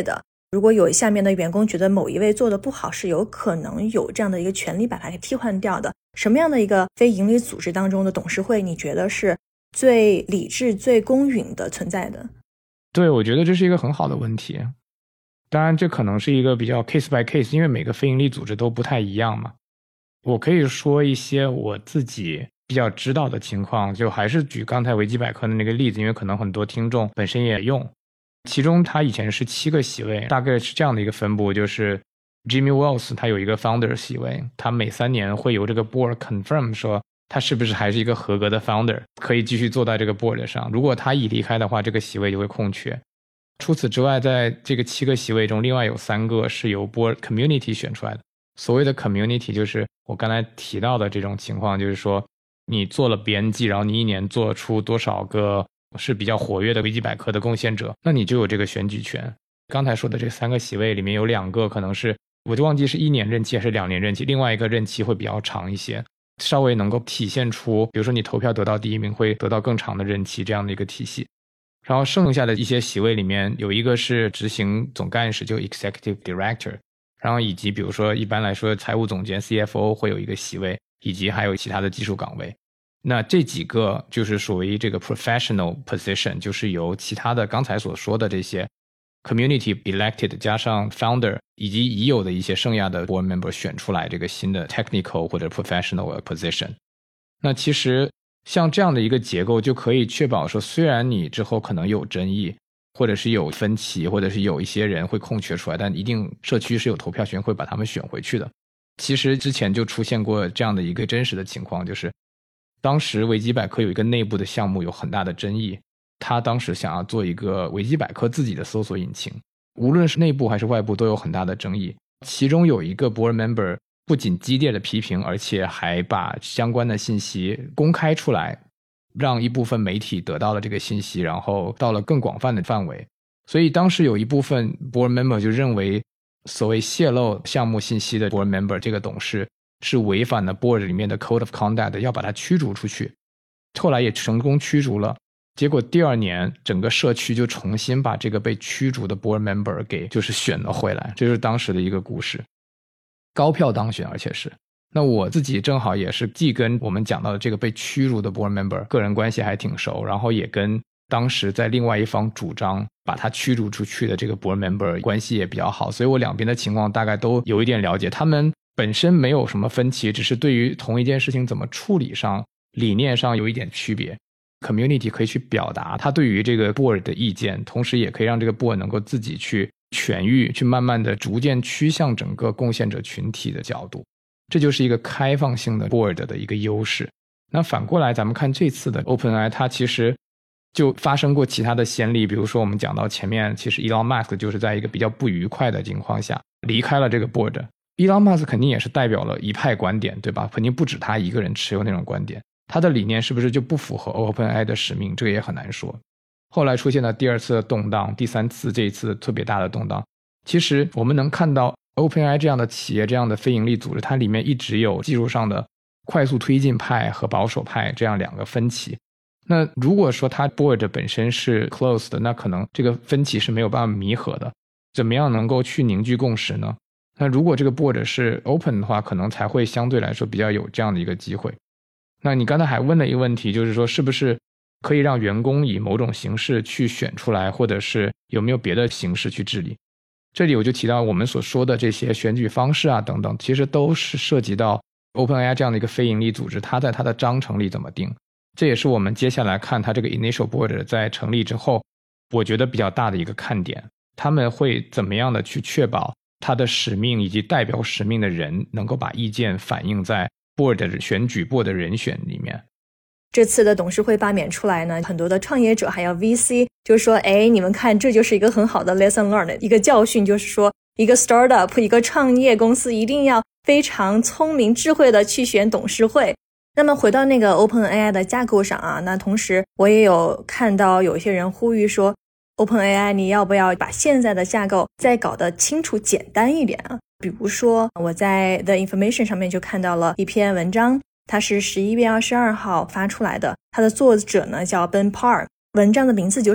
如果有下面的员工觉得某一位做的不好，是有可能有这样的一个权利把它给替换掉的。什么样的一个非营利组织当中的董事会你觉得是最理智最公允的存在的？
对，我觉得这是一个很好的问题。当然这可能是一个比较 case by case， 因为每个非营利组织都不太一样嘛。我可以说一些我自己比较知道的情况，就还是举刚才维基百科的那个例子，因为可能很多听众本身也用。其中他以前是七个席位，大概是这样的一个分布，就是 Jimmy Wales 他有一个 founder 席位，他每三年会由这个 board confirm 说他是不是还是一个合格的 founder， 可以继续坐在这个 board 上。如果他一离开的话，这个席位就会空缺。除此之外，在这个七个席位中，另外有三个是由 board community 选出来的。所谓的 community 就是我刚才提到的这种情况，就是说你做了编辑，然后你一年做出多少个是比较活跃的维基百科的贡献者，那你就有这个选举权。刚才说的这三个席位里面有两个可能是我就忘记是一年任期还是两年任期，另外一个任期会比较长一些，稍微能够体现出比如说你投票得到第一名会得到更长的任期这样的一个体系。然后剩下的一些席位里面有一个是执行总干事，就 executive director， 然后以及比如说一般来说财务总监 C F O 会有一个席位，以及还有其他的技术岗位。那这几个就是属于这个 professional position， 就是由其他的刚才所说的这些 community elected 加上 founder 以及已有的一些剩下的 board member 选出来这个新的 technical 或者 professional position。 那其实像这样的一个结构就可以确保说，虽然你之后可能有争议或者是有分歧，或者是有一些人会空缺出来，但一定社区是有投票权会把他们选回去的。其实之前就出现过这样的一个真实的情况，就是当时维基百科有一个内部的项目有很大的争议，他当时想要做一个维基百科自己的搜索引擎，无论是内部还是外部都有很大的争议。其中有一个 board member 不仅激烈的批评，而且还把相关的信息公开出来，让一部分媒体得到了这个信息，然后到了更广泛的范围。所以当时有一部分 board member 就认为所谓泄露项目信息的 board member 这个董事是违反了 board 里面的 code of conduct， 要把他驱逐出去。后来也成功驱逐了，结果第二年整个社区就重新把这个被驱逐的 board member 给就是选了回来，这就是当时的一个故事，高票当选。而且是那我自己正好也是既跟我们讲到的这个被驱逐的 board member 个人关系还挺熟，然后也跟当时在另外一方主张把他驱逐出去的这个 board member 关系也比较好，所以我两边的情况大概都有一点了解。他们本身没有什么分歧，只是对于同一件事情怎么处理上理念上有一点区别。 community 可以去表达他对于这个 board 的意见，同时也可以让这个 board 能够自己去痊愈，去慢慢的逐渐趋向整个贡献者群体的角度，这就是一个开放性的 board 的一个优势。那反过来咱们看这次的 OpenAI， 它其实就发生过其他的先例，比如说我们讲到前面，其实 Elon Musk 就是在一个比较不愉快的情况下离开了这个 board。 Elon Musk 肯定也是代表了一派观点，对吧？肯定不止他一个人持有那种观点，他的理念是不是就不符合 OpenAI 的使命，这个也很难说。后来出现了第二次的动荡，第三次这一次特别大的动荡，其实我们能看到 OpenAI 这样的企业，这样的非盈利组织，它里面一直有技术上的快速推进派和保守派这样两个分歧。那如果说它 board 本身是 closed 的，那可能这个分歧是没有办法弥合的，怎么样能够去凝聚共识呢？那如果这个 board 是 open 的话，可能才会相对来说比较有这样的一个机会。那你刚才还问了一个问题，就是说是不是可以让员工以某种形式去选出来，或者是有没有别的形式去治理。这里我就提到我们所说的这些选举方式啊等等，其实都是涉及到 OpenAI 这样的一个非盈利组织，它在它的章程里怎么定。这也是我们接下来看它这个 initial board 在成立之后我觉得比较大的一个看点，他们会怎么样的去确保它的使命以及代表使命的人能够把意见反映在 board 的选举 board 的人选里面。
这次的董事会罢免出来呢，很多的创业者还有 V C 就说，哎，你们看这就是一个很好的 lesson learned， 一个教训，就是说一个 startup 一个创业公司一定要非常聪明智慧的去选董事会。那么回到那个 OpenAI 的架构上啊，那同时我也有看到有些人呼吁说 OpenAI 你要不要把现在的架构再搞得清楚简单一点啊？比如说我在 The Information 上面就看到了一篇文章，它是十一月二十二号发出来的，它的作者呢叫 Ben Parr， 文章的名字就是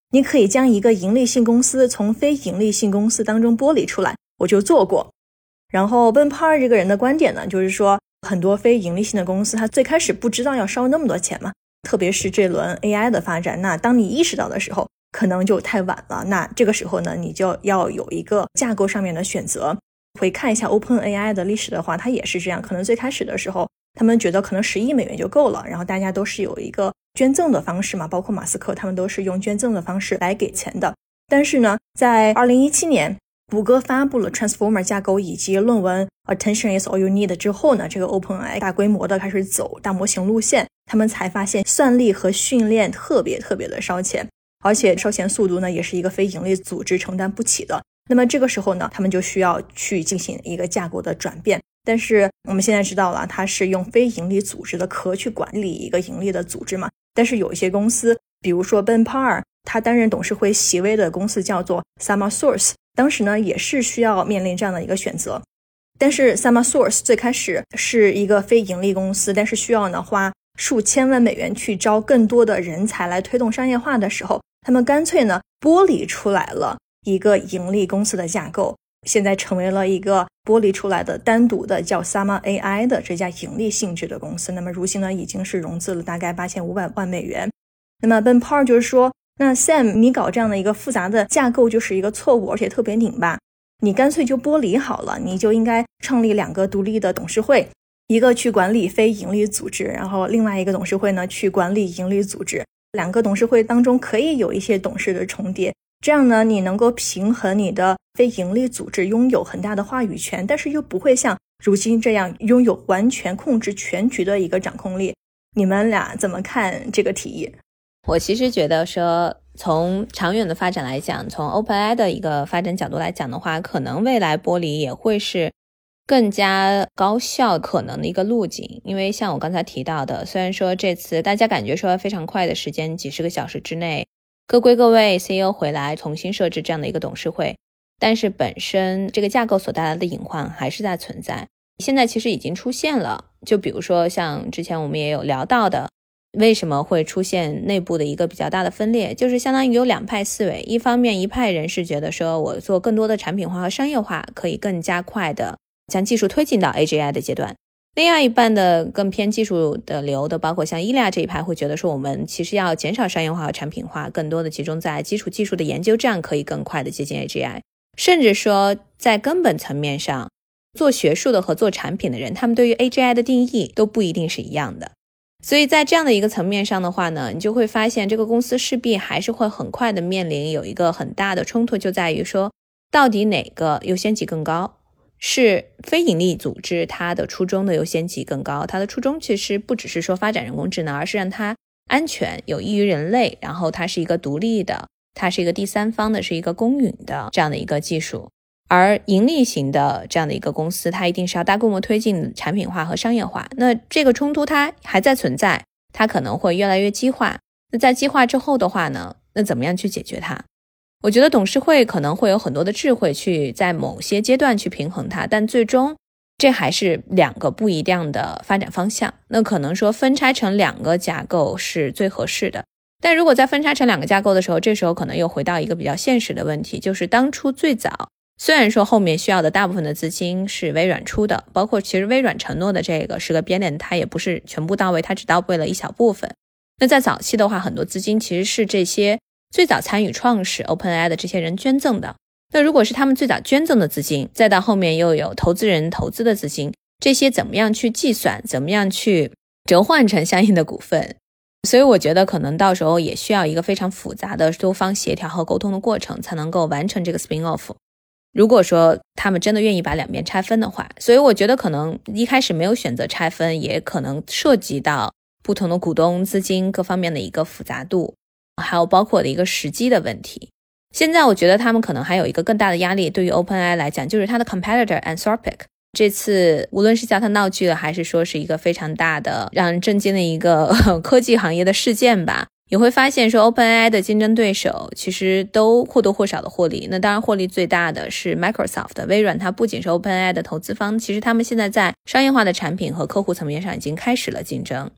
你可以将一个盈利性公司从非盈利性公司当中剥离出来，我就做过。然后 Ben Parr 这个人的观点呢，就是说很多非盈利性的公司，他最开始不知道要烧那么多钱嘛，特别是这轮 A I 的发展，那当你意识到的时候，可能就太晚了。那这个时候呢，你就要有一个架构上面的选择。回看一下 OpenAI 的历史的话，它也是这样，可能最开始的时候，他们觉得可能十亿美元就够了，然后大家都是有一个捐赠的方式嘛，包括马斯克他们都是用捐赠的方式来给钱的。但是呢，在二零一七年谷歌发布了 Transformer 架构以及论文 Attention is all you need 之后呢，这个 OpenAI 大规模的开始走大模型路线，他们才发现算力和训练特别特别的烧钱，而且烧钱速度呢也是一个非盈利组织承担不起的。那么这个时候呢，他们就需要去进行一个架构的转变。但是我们现在知道了，它是用非盈利组织的壳去管理一个盈利的组织嘛。但是有一些公司，比如说 Ben Parr， 他担任董事会席位的公司叫做 Samasource， 当时呢也是需要面临这样的一个选择。但是 Samasource 最开始是一个非盈利公司，但是需要呢花数千万美元去招更多的人才来推动商业化的时候，他们干脆呢剥离出来了一个盈利公司的架构，现在成为了一个剥离出来的单独的叫 Sama A I 的这家盈利性质的公司。那么如今呢已经是融资了大概八千五百万美元。那么 Ben Parr 就是说，那 Sam 你搞这样的一个复杂的架构就是一个错误，而且特别拧巴，你干脆就剥离好了，你就应该创立两个独立的董事会，一个去管理非盈利组织，然后另外一个董事会呢去管理盈利组织。两个董事会当中可以有一些董事的重叠，这样呢你能够平衡你的非盈利组织拥有很大的话语权，但是又不会像如今这样拥有完全控制全局的一个掌控力。你们俩怎么看这个提议？
我其实觉得说，从长远的发展来讲，从 OpenAI 的一个发展角度来讲的话，可能未来剥离也会是更加高效可能的一个路径。因为像我刚才提到的，虽然说这次大家感觉说非常快的时间，几十个小时之内各归各位 C E O 回来重新设置这样的一个董事会，但是本身这个架构所带来的隐患还是在存在。现在其实已经出现了，就比如说像之前我们也有聊到的，为什么会出现内部的一个比较大的分裂，就是相当于有两派思维。一方面一派人是觉得说我做更多的产品化和商业化可以更加快的将技术推进到 A G I 的阶段，另外一半的更偏技术的流的，包括像伊利亚这一派会觉得说我们其实要减少商业化和产品化，更多的集中在基础技术的研究，这样可以更快的接近 A G I。 甚至说在根本层面上，做学术的和做产品的人，他们对于 A G I 的定义都不一定是一样的。所以在这样的一个层面上的话呢，你就会发现这个公司势必还是会很快的面临有一个很大的冲突，就在于说到底哪个优先级更高，是非盈利组织它的初衷的优先级更高，它的初衷其实不只是说发展人工智能，而是让它安全有益于人类，然后它是一个独立的，它是一个第三方的，是一个公允的这样的一个技术。而盈利型的这样的一个公司，它一定是要大规模推进产品化和商业化，那这个冲突它还在存在，它可能会越来越激化。那在激化之后的话呢，那怎么样去解决它？我觉得董事会可能会有很多的智慧去在某些阶段去平衡它，但最终这还是两个不一样的发展方向。那可能说分拆成两个架构是最合适的，但如果在分拆成两个架构的时候，这时候可能又回到一个比较现实的问题，就是当初最早虽然说后面需要的大部分的资金是微软出的，包括其实微软承诺的这个十个 billion 它也不是全部到位，它只到位了一小部分。那在早期的话，很多资金其实是这些最早参与创始 OpenAI 的这些人捐赠的。那如果是他们最早捐赠的资金，再到后面又有投资人投资的资金，这些怎么样去计算，怎么样去折换成相应的股份？所以我觉得可能到时候也需要一个非常复杂的多方协调和沟通的过程，才能够完成这个 spin off。如果说他们真的愿意把两边拆分的话，所以我觉得可能一开始没有选择拆分，也可能涉及到不同的股东资金各方面的一个复杂度，还有包括的一个时机的问题。现在我觉得他们可能还有一个更大的压力，对于 OpenAI 来讲，就是它的 competitor Anthropic 这次无论是叫它闹剧了，还是说是一个非常大的让人震惊的一个科技行业的事件吧，也会发现说 OpenAI 的竞争对手其实都或多或少的获利。那当然获利最大的是 Microsoft， 微软它不仅是 OpenAI 的投资方，其实他们现在在商业化的产品和客户层面上已经开始了竞争。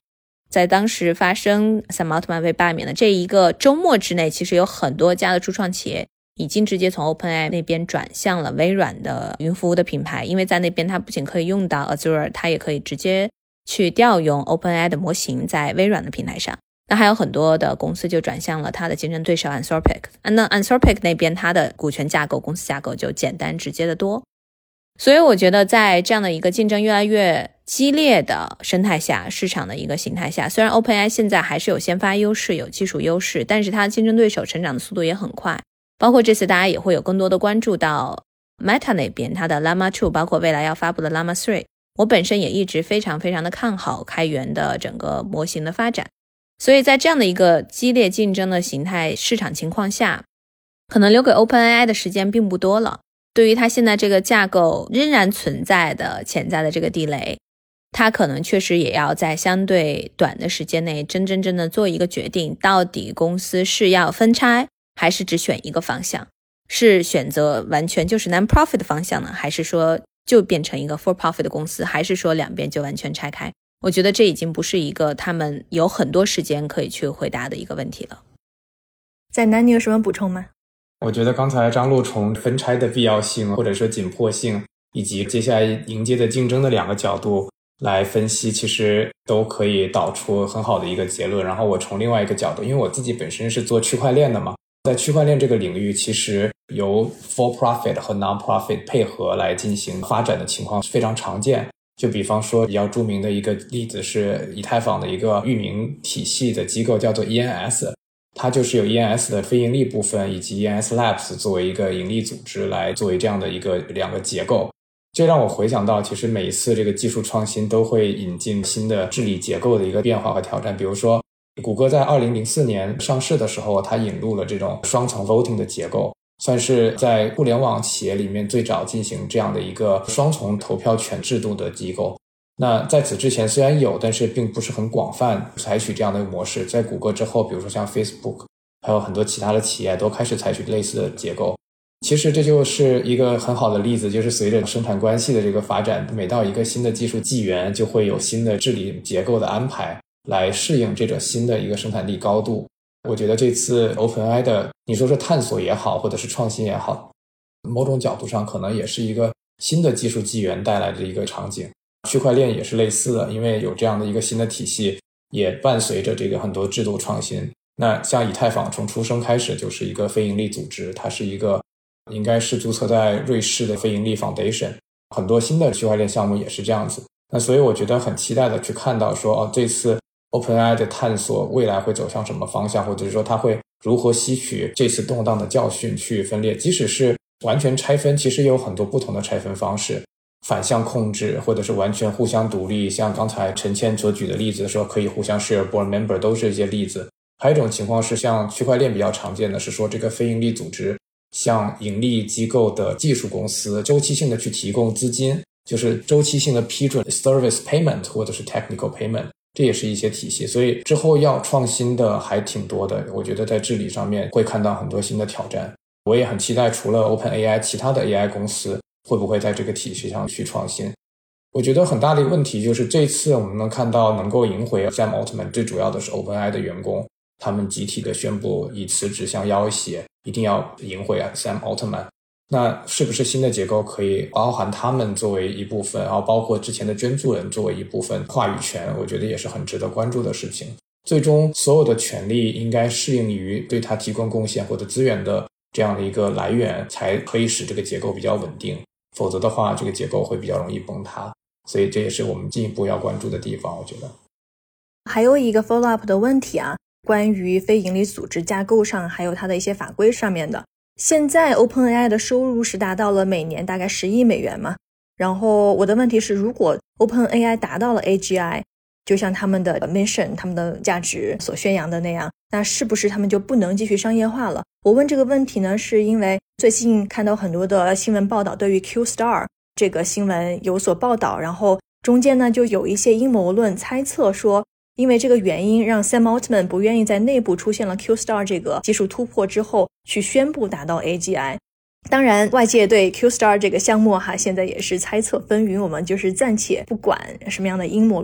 在当时发生 Sam Altman 被罢免的这一个周末之内，其实有很多家的初创企业已经直接从 OpenAI 那边转向了微软的云服务的品牌，因为在那边它不仅可以用到 Azure， 它也可以直接去调用 OpenAI 的模型在微软的平台上。那还有很多的公司就转向了它的竞争对手 Anthropic， 那 Anthropic 那边它的股权架构、公司架构就简单直接的多。所以我觉得在这样的一个竞争越来越激烈的生态下，市场的一个形态下，虽然 OpenAI 现在还是有先发优势、有技术优势，但是它的竞争对手成长的速度也很快。包括这次大家也会有更多的关注到 Meta 那边它的 Llama 二， 包括未来要发布的 Llama 三。我本身也一直非常非常的看好开源的整个模型的发展。所以在这样的一个激烈竞争的形态市场情况下，可能留给 OpenAI 的时间并不多了。对于它现在这个架构仍然存在的潜在的这个地雷，它可能确实也要在相对短的时间内真真正的做一个决定，到底公司是要分拆还是只选一个方向，是选择完全就是 non-profit 的方向呢，还是说就变成一个 for-profit 的公司，还是说两边就完全拆开。我觉得这已经不是一个他们有很多时间可以去回答的一个问题了。
在南，你有什么补充吗？
我觉得刚才张璐从分拆的必要性或者说紧迫性以及接下来迎接的竞争的两个角度来分析，其实都可以导出很好的一个结论。然后我从另外一个角度，因为我自己本身是做区块链的嘛，在区块链这个领域，其实由 for profit 和 non-profit 配合来进行发展的情况非常常见。就比方说比较著名的一个例子是以太坊的一个域名体系的机构叫做 E N S， 它就是有 E N S 的非盈利部分以及 E N S Labs 作为一个盈利组织来作为这样的一个两个结构。这让我回想到其实每一次这个技术创新都会引进新的治理结构的一个变化和挑战。比如说谷歌在二零零四年上市的时候，它引入了这种双层 voting 的结构，算是在互联网企业里面最早进行这样的一个双重投票权制度的机构。那在此之前虽然有，但是并不是很广泛采取这样的模式。在谷歌之后，比如说像 Facebook 还有很多其他的企业都开始采取类似的结构。其实这就是一个很好的例子，就是随着生产关系的这个发展，每到一个新的技术纪元就会有新的治理结构的安排来适应这种新的一个生产力高度。我觉得这次 OpenAI 的你说是探索也好或者是创新也好，某种角度上可能也是一个新的技术纪元带来的一个场景。区块链也是类似的，因为有这样的一个新的体系，也伴随着这个很多制度创新。那像以太坊从出生开始就是一个非盈利组织，它是一个应该是注册在瑞士的非盈利 Foundation， 很多新的区块链项目也是这样子。那所以我觉得很期待的去看到说哦，这次OpenAI 的探索未来会走向什么方向，或者是说它会如何吸取这次动荡的教训去分裂。即使是完全拆分，其实也有很多不同的拆分方式，反向控制或者是完全互相独立，像刚才陈倩所举的例子说可以互相 share board member 都是一些例子。还有一种情况是像区块链比较常见的是说这个非盈利组织向盈利机构的技术公司周期性的去提供资金，就是周期性的批准 service payment 或者是 technical payment，这也是一些体系。所以之后要创新的还挺多的，我觉得在治理上面会看到很多新的挑战。我也很期待除了 OpenAI 其他的 A I 公司会不会在这个体系上去创新。我觉得很大的一个问题就是这次我们能看到能够赢回 Sam Altman， 最主要的是 OpenAI 的员工他们集体的宣布以辞职相要挟，一定要赢回 Sam Altman。那是不是新的结构可以包含他们作为一部分，然后包括之前的捐助人作为一部分话语权，我觉得也是很值得关注的事情。最终所有的权利应该适应于对他提供贡献或者资源的这样的一个来源，才可以使这个结构比较稳定，否则的话这个结构会比较容易崩塌。所以这也是我们进一步要关注的地方，我觉得。
还有一个 follow up 的问题啊，关于非营利组织架构上还有它的一些法规上面的。现在 OpenAI 的收入是达到了每年大概十亿美元嘛，然后我的问题是，如果 OpenAI 达到了 A G I， 就像他们的 mission 他们的价值所宣扬的那样，那是不是他们就不能继续商业化了？我问这个问题呢，是因为最近看到很多的新闻报道对于 Q-Star 这个新闻有所报道，然后中间呢就有一些阴谋论猜测说，因为这个原因让 Sam Altman 不愿意在内部出现了 Q-Star 这个技术突破之后去宣布达到 A G I。 当然外界对 Q-Star 这个项目哈现在也是猜测纷纭，我们就是暂且不管什么样的阴谋论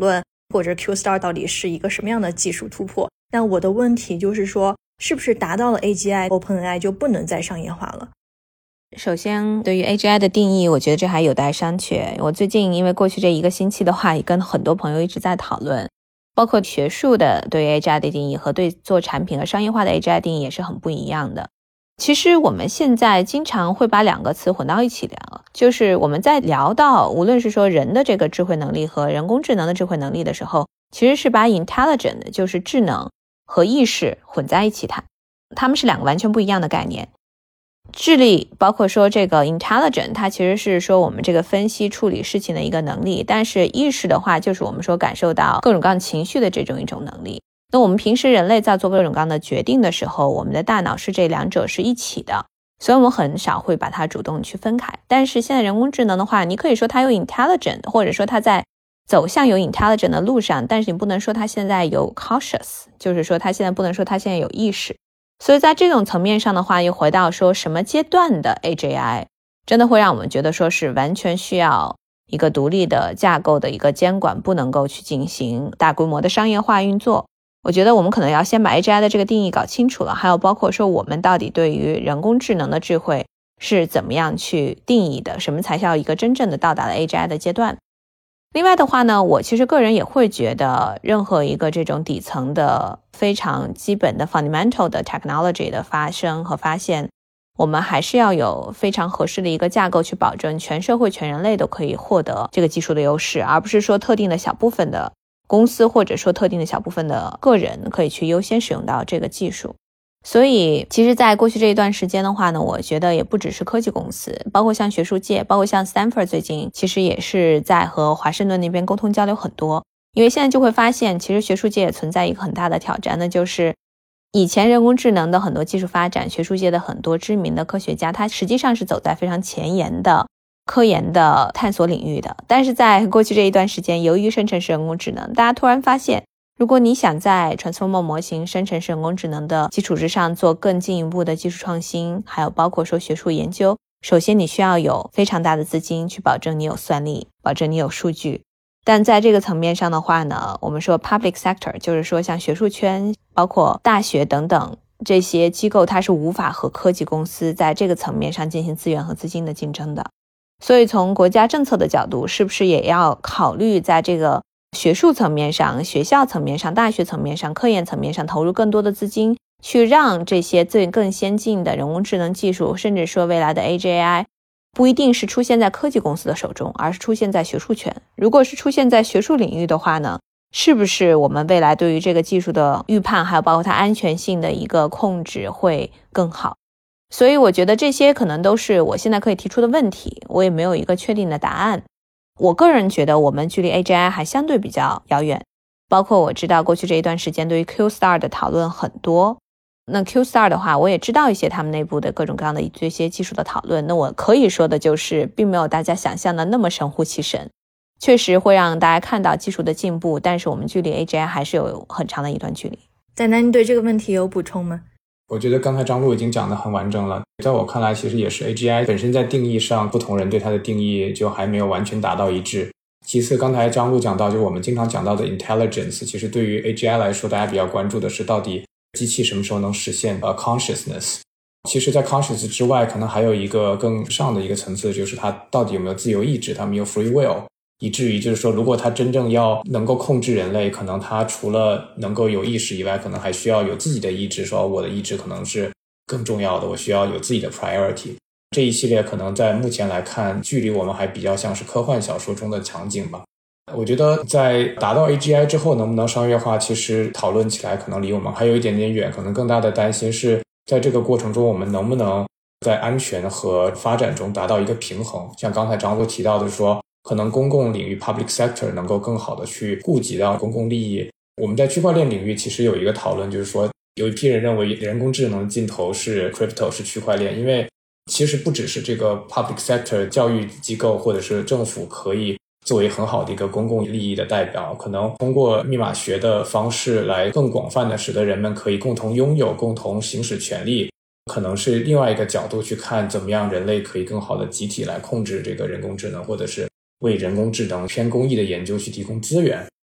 或者 Q Star 到底是一个什么样的技术突破。那我的问题就是说，是不是达到了 A G I OpenAI 就不能再商业化了？
首先对于 A G I 的定义，我觉得这还有待商榷。我最近因为过去这一个星期的话，也跟很多朋友一直在讨论，包括学术的对于 A G I 的定义和对做产品和商业化的 A G I 定义也是很不一样的。其实我们现在经常会把两个词混到一起聊，就是我们在聊到无论是说人的这个智慧能力和人工智能的智慧能力的时候，其实是把 intelligent 就是智能和意识混在一起谈，它们是两个完全不一样的概念。智力包括说这个 intelligent 它其实是说我们这个分析处理事情的一个能力，但是意识的话就是我们说感受到各种各样情绪的这种一种能力。那我们平时人类在做各种各样的决定的时候，我们的大脑是这两者是一起的，所以我们很少会把它主动去分开。但是现在人工智能的话，你可以说它有 intelligent， 或者说它在走向有 intelligent 的路上，但是你不能说它现在有 cautious， 就是说它现在不能说它现在有意识。所以在这种层面上的话，又回到说什么阶段的 A G I 真的会让我们觉得说是完全需要一个独立的架构的一个监管，不能够去进行大规模的商业化运作。我觉得我们可能要先把 A G I 的这个定义搞清楚了，还有包括说我们到底对于人工智能的智慧是怎么样去定义的，什么才叫一个真正的到达了 A G I 的阶段。另外的话呢，我其实个人也会觉得任何一个这种底层的非常基本的 fundamental 的 technology 的发生和发现，我们还是要有非常合适的一个架构去保证全社会全人类都可以获得这个技术的优势，而不是说特定的小部分的公司或者说特定的小部分的个人可以去优先使用到这个技术。所以其实在过去这一段时间的话呢，我觉得也不只是科技公司，包括像学术界，包括像 Stanford 最近其实也是在和华盛顿那边沟通交流很多。因为现在就会发现其实学术界也存在一个很大的挑战，那就是以前人工智能的很多技术发展，学术界的很多知名的科学家他实际上是走在非常前沿的科研的探索领域的。但是在过去这一段时间，由于生成式人工智能，大家突然发现如果你想在 transformer 模型生成式人工智能的基础之上做更进一步的技术创新，还有包括说学术研究，首先你需要有非常大的资金去保证你有算力，保证你有数据。但在这个层面上的话呢，我们说 public sector 就是说像学术圈包括大学等等这些机构，它是无法和科技公司在这个层面上进行资源和资金的竞争的。所以从国家政策的角度，是不是也要考虑在这个学术层面上，学校层面上，大学层面上，科研层面上投入更多的资金，去让这些最更先进的人工智能技术，甚至说未来的 A G I 不一定是出现在科技公司的手中，而是出现在学术圈。如果是出现在学术领域的话呢，是不是我们未来对于这个技术的预判，还有包括它安全性的一个控制会更好？所以我觉得这些可能都是我现在可以提出的问题，我也没有一个确定的答案。我个人觉得我们距离 A G I 还相对比较遥远，包括我知道过去这一段时间对于 Q Star 的讨论很多。那 Q Star 的话，我也知道一些他们内部的各种各样的这些技术的讨论。那我可以说的就是并没有大家想象的那么神乎其神，确实会让大家看到技术的进步，但是我们距离 A G I 还是有很长的一段距离。
丹丹，你对这个问题有补充吗？
我觉得刚才张璐已经讲得很完整了，在我看来其实也是 A G I 本身在定义上，不同人对它的定义就还没有完全达到一致。其次刚才张璐讲到，就是我们经常讲到的 intelligence， 其实对于 A G I 来说，大家比较关注的是到底机器什么时候能实现 a consciousness。 其实在 consciousness 之外，可能还有一个更上的一个层次，就是它到底有没有自由意志，它有没有 free will，以至于就是说如果它真正要能够控制人类，可能它除了能够有意识以外，可能还需要有自己的意志，说我的意志可能是更重要的，我需要有自己的 priority。 这一系列可能在目前来看，距离我们还比较像是科幻小说中的场景吧。我觉得在达到 A G I 之后能不能商业化，其实讨论起来可能离我们还有一点点远，可能更大的担心是在这个过程中我们能不能在安全和发展中达到一个平衡。像刚才张璐提到的说，可能公共领域 public sector 能够更好的去顾及到公共利益。我们在区块链领域其实有一个讨论，就是说有一批人认为人工智能尽头是 crypto， 是区块链，因为其实不只是这个 public sector 教育机构或者是政府可以作为很好的一个公共利益的代表，可能通过密码学的方式来更广泛的使得人们可以共同拥有，共同行使权利，可能是另外一个角度去看怎么样人类可以更好的集体来控制这个人工智能，或者是为人工智能偏公益的研究去提供资源。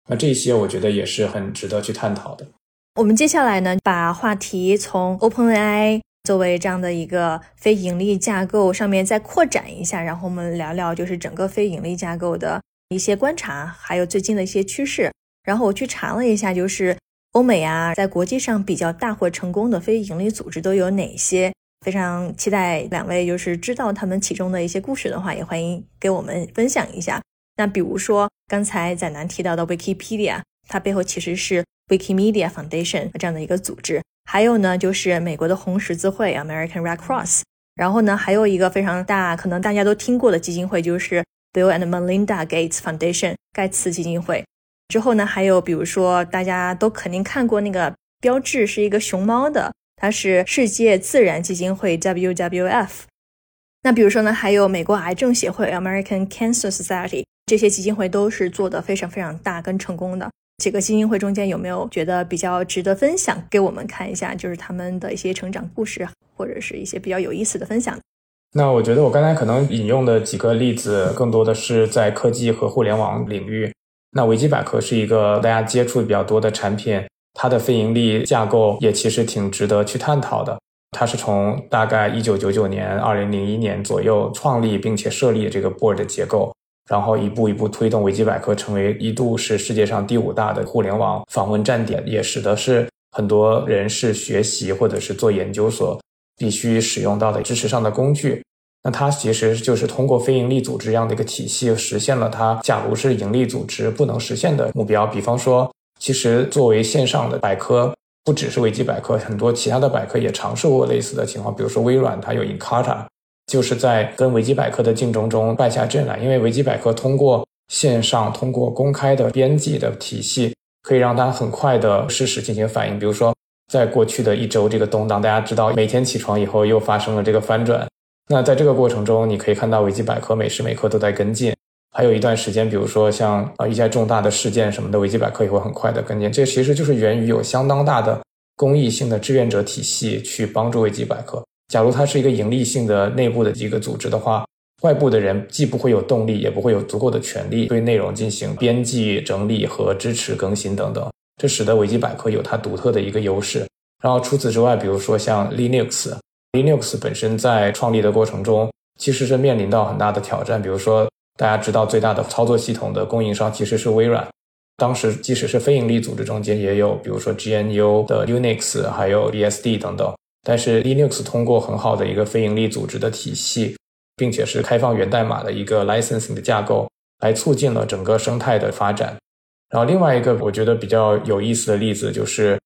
那这些我觉得也是很值得去探讨的。
我们接下来呢，把话题从 OpenAI 作为这样的一个非盈利架构上面再扩展一下，然后我们聊聊就是整个非盈利架构的一些观察，还有最近的一些趋势。然后我去查了一下，就是欧美啊，在国际上比较大或成功的非盈利组织都有哪些，非常期待两位就是知道他们其中的一些故事的话，也欢迎给我们分享一下。那比如说刚才载南提到的 Wikipedia， 它背后其实是 Wikimedia Foundation 这样的一个组织，还有呢就是美国的红十字会 American Red Cross， 然后呢还有一个非常大可能大家都听过的基金会，就是 Bill and Melinda Gates Foundation 盖茨基金会。之后呢还有比如说大家都肯定看过那个标志是一个熊猫的，它是世界自然基金会 W W F。 那比如说呢还有美国癌症协会 American Cancer Society， 这些基金会都是做得非常非常大跟成功的。几个基金会中间有没有觉得比较值得分享给我们看一下，就是他们的一些成长故事或者是一些比较有意思的分享？
那我觉得我刚才可能引用的几个例子更多的是在科技和互联网领域。那维基百科是一个大家接触比较多的产品，它的非盈利架构也其实挺值得去探讨的。它是从大概一九九九年二零零一年左右创立并且设立这个 board 的结构，然后一步一步推动维基百科成为一度是世界上第五大的互联网访问站点，也使得是很多人是学习或者是做研究所必须使用到的知识上的工具。那它其实就是通过非盈利组织这样的一个体系，实现了它假如是盈利组织不能实现的目标。比方说其实作为线上的百科，不只是维基百科，很多其他的百科也尝试过类似的情况。比如说微软它有 Encarta， 就是在跟维基百科的竞争中败下阵来，因为维基百科通过线上通过公开的编辑的体系，可以让它很快的实时进行反应。比如说在过去的一周这个动荡，大家知道每天起床以后又发生了这个翻转，那在这个过程中你可以看到维基百科每时每刻都在跟进。还有一段时间比如说像一些重大的事件什么的，维基百科也会很快的跟进。这其实就是源于有相当大的公益性的志愿者体系去帮助维基百科。假如它是一个盈利性的内部的一个组织的话，外部的人既不会有动力，也不会有足够的权力对内容进行编辑整理和支持更新等等，这使得维基百科有它独特的一个优势。然后除此之外，比如说像 Linux Linux 本身在创立的过程中其实是面临到很大的挑战。比如说大家知道最大的操作系统的供应商其实是微软，当时即使是非盈利组织中间也有比如说 G N U 的 Unix 还有 B S D 等等，但是 Linux 通过很好的一个非盈利组织的体系，并且是开放源代码的一个 licensing 的架构，来促进了整个生态的发展。然后另外一个我觉得比较有意思的例子就是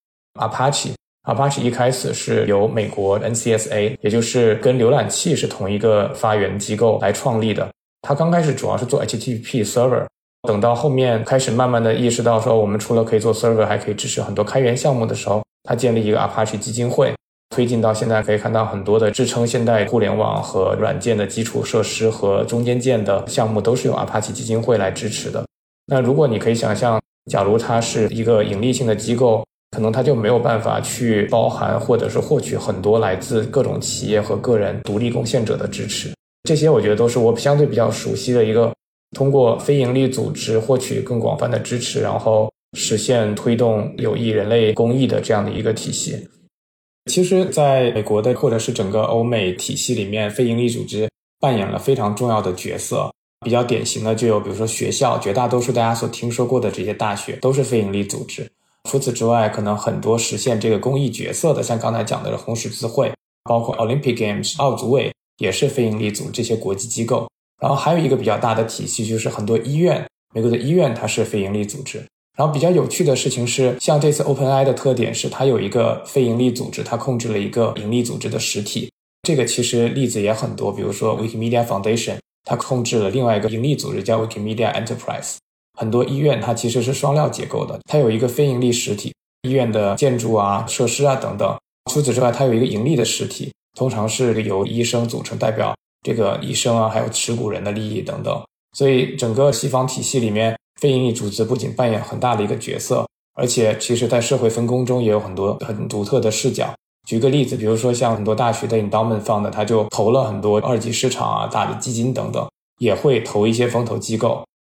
Apache Apache 一开始是由美国 N C S A， 也就是跟浏览器是同一个发源机构来创立的。它刚开始主要是做 H T T P server， 等到后面开始慢慢的意识到说我们除了可以做 server 还可以支持很多开源项目的时候，它建立一个 Apache 基金会，推进到现在可以看到很多的支撑现代互联网和软件的基础设施和中间件的项目都是由 Apache 基金会来支持的。那如果你可以想象，假如它是一个盈利性的机构，可能它就没有办法去包含或者是获取很多来自各种企业和个人独立贡献者的支持。这些我觉得都是我相对比较熟悉的一个通过非盈利组织获取更广泛的支持，然后实现推动有益人类公益的这样的一个体系。其实在美国的或者是整个欧美体系里面，非盈利组织扮演了非常重要的角色。比较典型的就有比如说学校，绝大多数大家所听说过的这些大学都是非盈利组织。除此之外，可能很多实现这个公益角色的，像刚才讲的红十字会，包括 Olympic Games 奥组委也是非盈利组这些国际机构。然后还有一个比较大的体系就是很多医院，美国的医院它是非盈利组织。然后比较有趣的事情是，像这次 OpenAI 的特点是它有一个非盈利组织，它控制了一个盈利组织的实体。这个其实例子也很多，比如说 Wikimedia Foundation 它控制了另外一个盈利组织叫 Wikimedia Enterprise。很多医院它其实是双料结构的，它有一个非盈利实体，医院的建筑啊、设施啊等等。除此之外，它有一个盈利的实体，通常是由医生组成，代表这个医生啊，还有持股人的利益等等。所以整个西方体系里面，非盈利组织不仅扮演很大的一个角色，而且其实在社会分工中也有很多很独特的视角。举个例子，比如说像很多大学的 endowment fund， 它就投了很多二级市场啊、大的基金等等，也会投一些风投机构。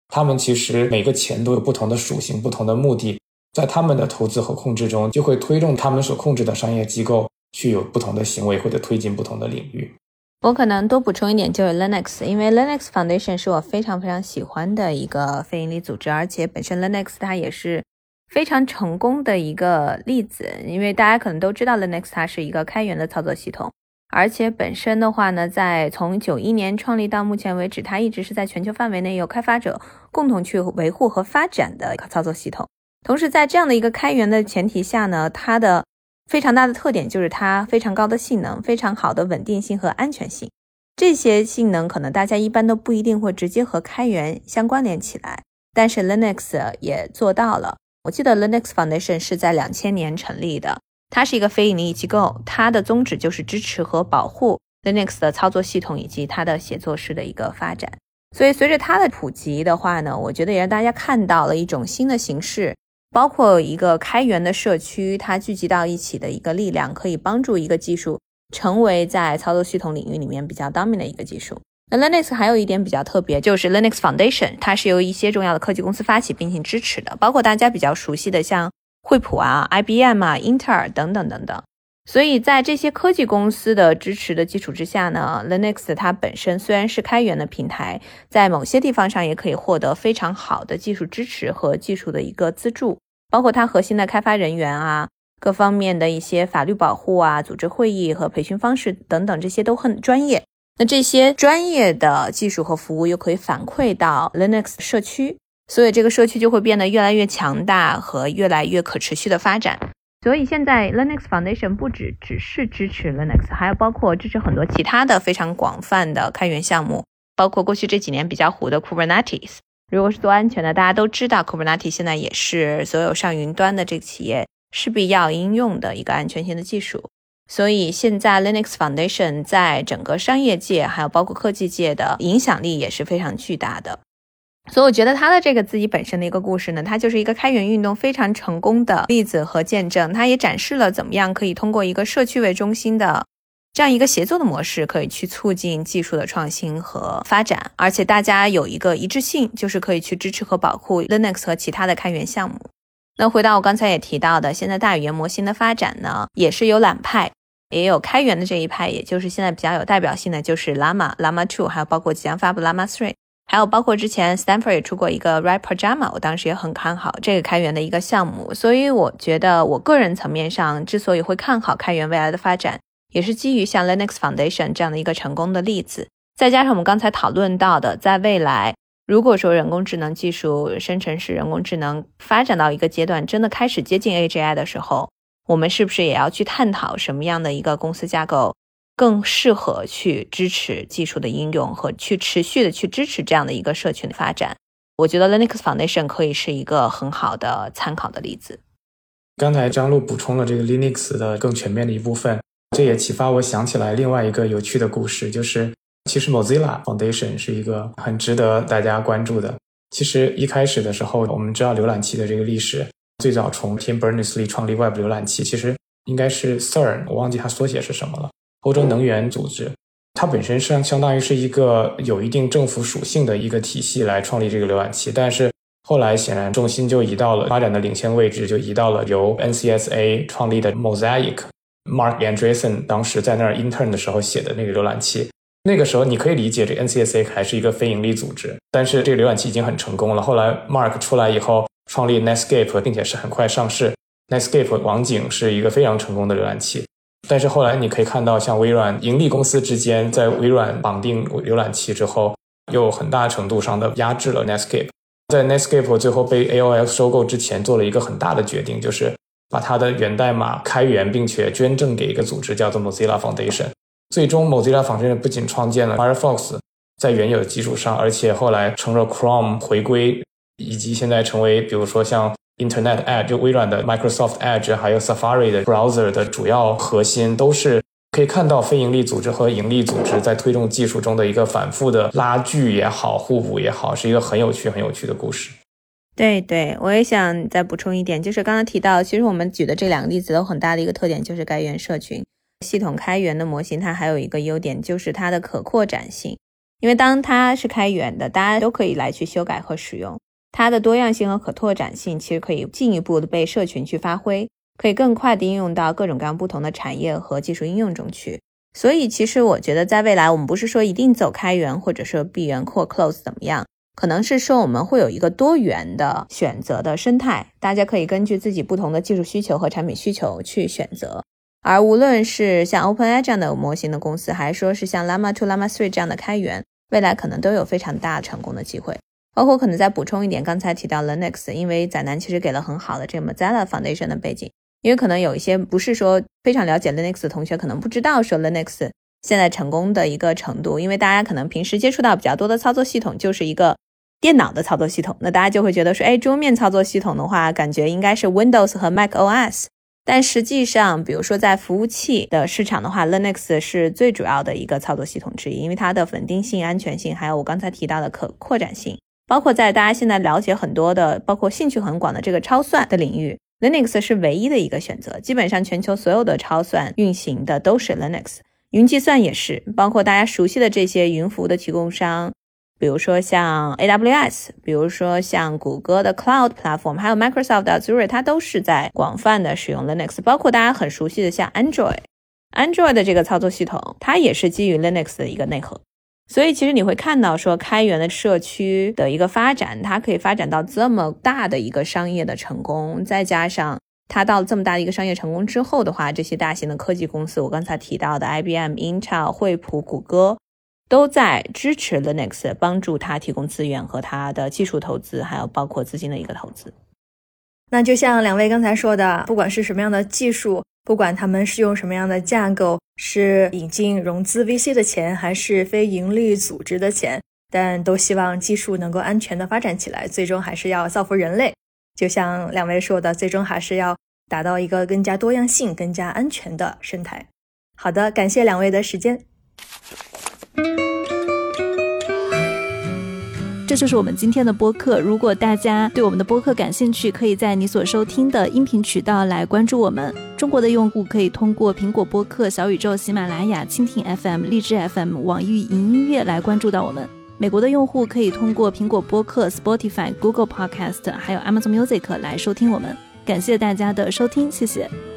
他们其实每个钱都有不同的属性，不同的目的，在他们的投资和控制中就会推动他们所控制的商业机构去有不同的行为或者推进不同的领域。
我可能多补充一点，就是 Linux， 因为 Linux Foundation 是我非常非常喜欢的一个非营利组织，而且本身 Linux 它也是非常成功的一个例子，因为大家可能都知道 Linux 它是一个开源的操作系统，而且本身的话呢，在从九一年创立到目前为止，它一直是在全球范围内由开发者共同去维护和发展的一个操作系统。同时在这样的一个开源的前提下呢，它的非常大的特点就是它非常高的性能，非常好的稳定性和安全性。这些性能可能大家一般都不一定会直接和开源相关联起来，但是 Linux 也做到了。我记得 Linux Foundation 是在两千年成立的，它是一个非营利机构，它的宗旨就是支持和保护 Linux 的操作系统以及它的写作式的一个发展。所以随着它的普及的话呢，我觉得也让大家看到了一种新的形式，包括一个开源的社区，它聚集到一起的一个力量，可以帮助一个技术成为在操作系统领域里面比较 dominant 的一个技术。那 Linux 还有一点比较特别，就是 Linux Foundation 它是由一些重要的科技公司发起并且支持的，包括大家比较熟悉的像惠普啊、I B M 啊、英特尔等等等等。所以在这些科技公司的支持的基础之下呢， Linux 它本身虽然是开源的平台，在某些地方上也可以获得非常好的技术支持和技术的一个资助，包括它核心的开发人员啊，各方面的一些法律保护啊、组织会议和培训方式等等，这些都很专业。那这些专业的技术和服务又可以反馈到 Linux 社区，所以这个社区就会变得越来越强大和越来越可持续的发展。所以现在 Linux Foundation 不只只是支持 Linux， 还有包括支持很多其他的非常广泛的开源项目，包括过去这几年比较火的 Kubernetes。如果是做安全的，大家都知道 Kubernetes 现在也是所有上云端的这个企业势必要应用的一个安全性的技术。所以现在 Linux Foundation 在整个商业界还有包括科技界的影响力也是非常巨大的。所以我觉得他的这个自己本身的一个故事呢，它就是一个开源运动非常成功的例子和见证。它也展示了怎么样可以通过一个社区为中心的这样一个协作的模式，可以去促进技术的创新和发展，而且大家有一个一致性，就是可以去支持和保护 Linux 和其他的开源项目。那回到我刚才也提到的，现在大语言模型的发展呢，也是有懒派也有开源的这一派，也就是现在比较有代表性的就是 Llama Llama 二，还有包括即将发布 Llama 三，还有包括之前 Stanford 也出过一个 Write Pajama， 我当时也很看好这个开源的一个项目。所以我觉得我个人层面上之所以会看好开源未来的发展，也是基于像 Linux Foundation 这样的一个成功的例子，再加上我们刚才讨论到的，在未来如果说人工智能技术、生成式人工智能发展到一个阶段，真的开始接近 A G I 的时候，我们是不是也要去探讨什么样的一个公司架构更适合去支持技术的应用和去持续的去支持这样的一个社群的发展。我觉得 Linux Foundation 可以是一个很好的参考的例子。
刚才张璐补充了这个 Linux 的更全面的一部分，这也启发我想起来另外一个有趣的故事，就是其实 Mozilla Foundation 是一个很值得大家关注的。其实一开始的时候，我们知道浏览器的这个历史，最早从 Tim Berners-Lee 创立 Web 浏览器，其实应该是 C E R N， 我忘记它缩写是什么了，欧洲能源组织。它本身是相当于是一个有一定政府属性的一个体系来创立这个浏览器，但是后来显然重心就移到了发展的领先位置，就移到了由 N C S A 创立的 Mosaic。Mark Andreessen 当时在那儿 intern 的时候写的那个浏览器，那个时候你可以理解这 N C S A 还是一个非盈利组织，但是这个浏览器已经很成功了。后来 Mark 出来以后创立 Netscape， 并且是很快上市。 Netscape 网景是一个非常成功的浏览器，但是后来你可以看到像微软盈利公司之间在微软绑定浏览器之后，又很大程度上的压制了 Netscape。 在 Netscape 最后被 A O L 收购之前做了一个很大的决定，就是把它的源代码开源并且捐赠给一个组织叫做 Mozilla Foundation。 最终 Mozilla Foundation 不仅创建了 Firefox 在原有的基础上，而且后来乘着 Chrome 回归，以及现在成为比如说像 Internet Edge 就微软的 Microsoft Edge 还有 Safari 的 browser 的主要核心，都是可以看到非盈利组织和盈利组织在推动技术中的一个反复的拉锯也好，互补也好，是一个很有趣很有趣的故事。
对对，我也想再补充一点，就是刚刚提到其实我们举的这两个例子都很大的一个特点，就是开源社群系统开源的模型，它还有一个优点就是它的可扩展性。 因为当它是开源的，大家都可以来去修改和使用，它的多样性和可拓展性其实可以进一步的被社群去发挥，可以更快的应用到各种各样不同的产业和技术应用中去。所以其实我觉得在未来我们不是说一定走开源或者说闭源或 close 怎么样，可能是说我们会有一个多元的选择的生态，大家可以根据自己不同的技术需求和产品需求去选择。而无论是像 OpenAI 这样的模型的公司，还是说是像 Llama 二 Llama 三这样的开源，未来可能都有非常大成功的机会。包括可能再补充一点，刚才提到 Linux， 因为载南其实给了很好的这个 Mozilla Foundation 的背景，因为可能有一些不是说非常了解 Linux 的同学可能不知道说 Linux 现在成功的一个程度，因为大家可能平时接触到比较多的操作系统就是一个电脑的操作系统，那大家就会觉得说，哎，桌面操作系统的话感觉应该是 Windows 和 Mac O S， 但实际上比如说在服务器的市场的话， Linux 是最主要的一个操作系统之一，因为它的稳定性、安全性，还有我刚才提到的可扩展性，包括在大家现在了解很多的包括兴趣很广的这个超算的领域， Linux 是唯一的一个选择，基本上全球所有的超算运行的都是 Linux， 云计算也是，包括大家熟悉的这些云服务的提供商，比如说像 A W S， 比如说像谷歌的 Cloud Platform， 还有 Microsoft 的 Azure， 它都是在广泛的使用 Linux， 包括大家很熟悉的像 Android Android 的这个操作系统，它也是基于 Linux 的一个内核。所以其实你会看到说开源的社区的一个发展，它可以发展到这么大的一个商业的成功，再加上它到了这么大的一个商业成功之后的话，这些大型的科技公司，我刚才提到的 I B M、Intel、惠普、谷歌都在支持 Linux， 帮助它提供资源和它的技术投资，还有包括资金的一个投资。
那就像两位刚才说的，不管是什么样的技术，不管他们是用什么样的架构，是引进融资 V C 的钱还是非盈利组织的钱，但都希望技术能够安全的发展起来，最终还是要造福人类。就像两位说的，最终还是要达到一个更加多样性、更加安全的生态。好的，感谢两位的时间。
这就是我们今天的播客，如果大家对我们的播客感兴趣，可以在你所收听的音频渠道来关注我们。中国的用户可以通过苹果播客、小宇宙、喜马拉雅、蜻蜓 F M、荔枝 F M、网易云音乐来关注到我们。美国的用户可以通过苹果播客、Spotify、Google Podcast 还有 Amazon Music 来收听我们。感谢大家的收听，谢谢。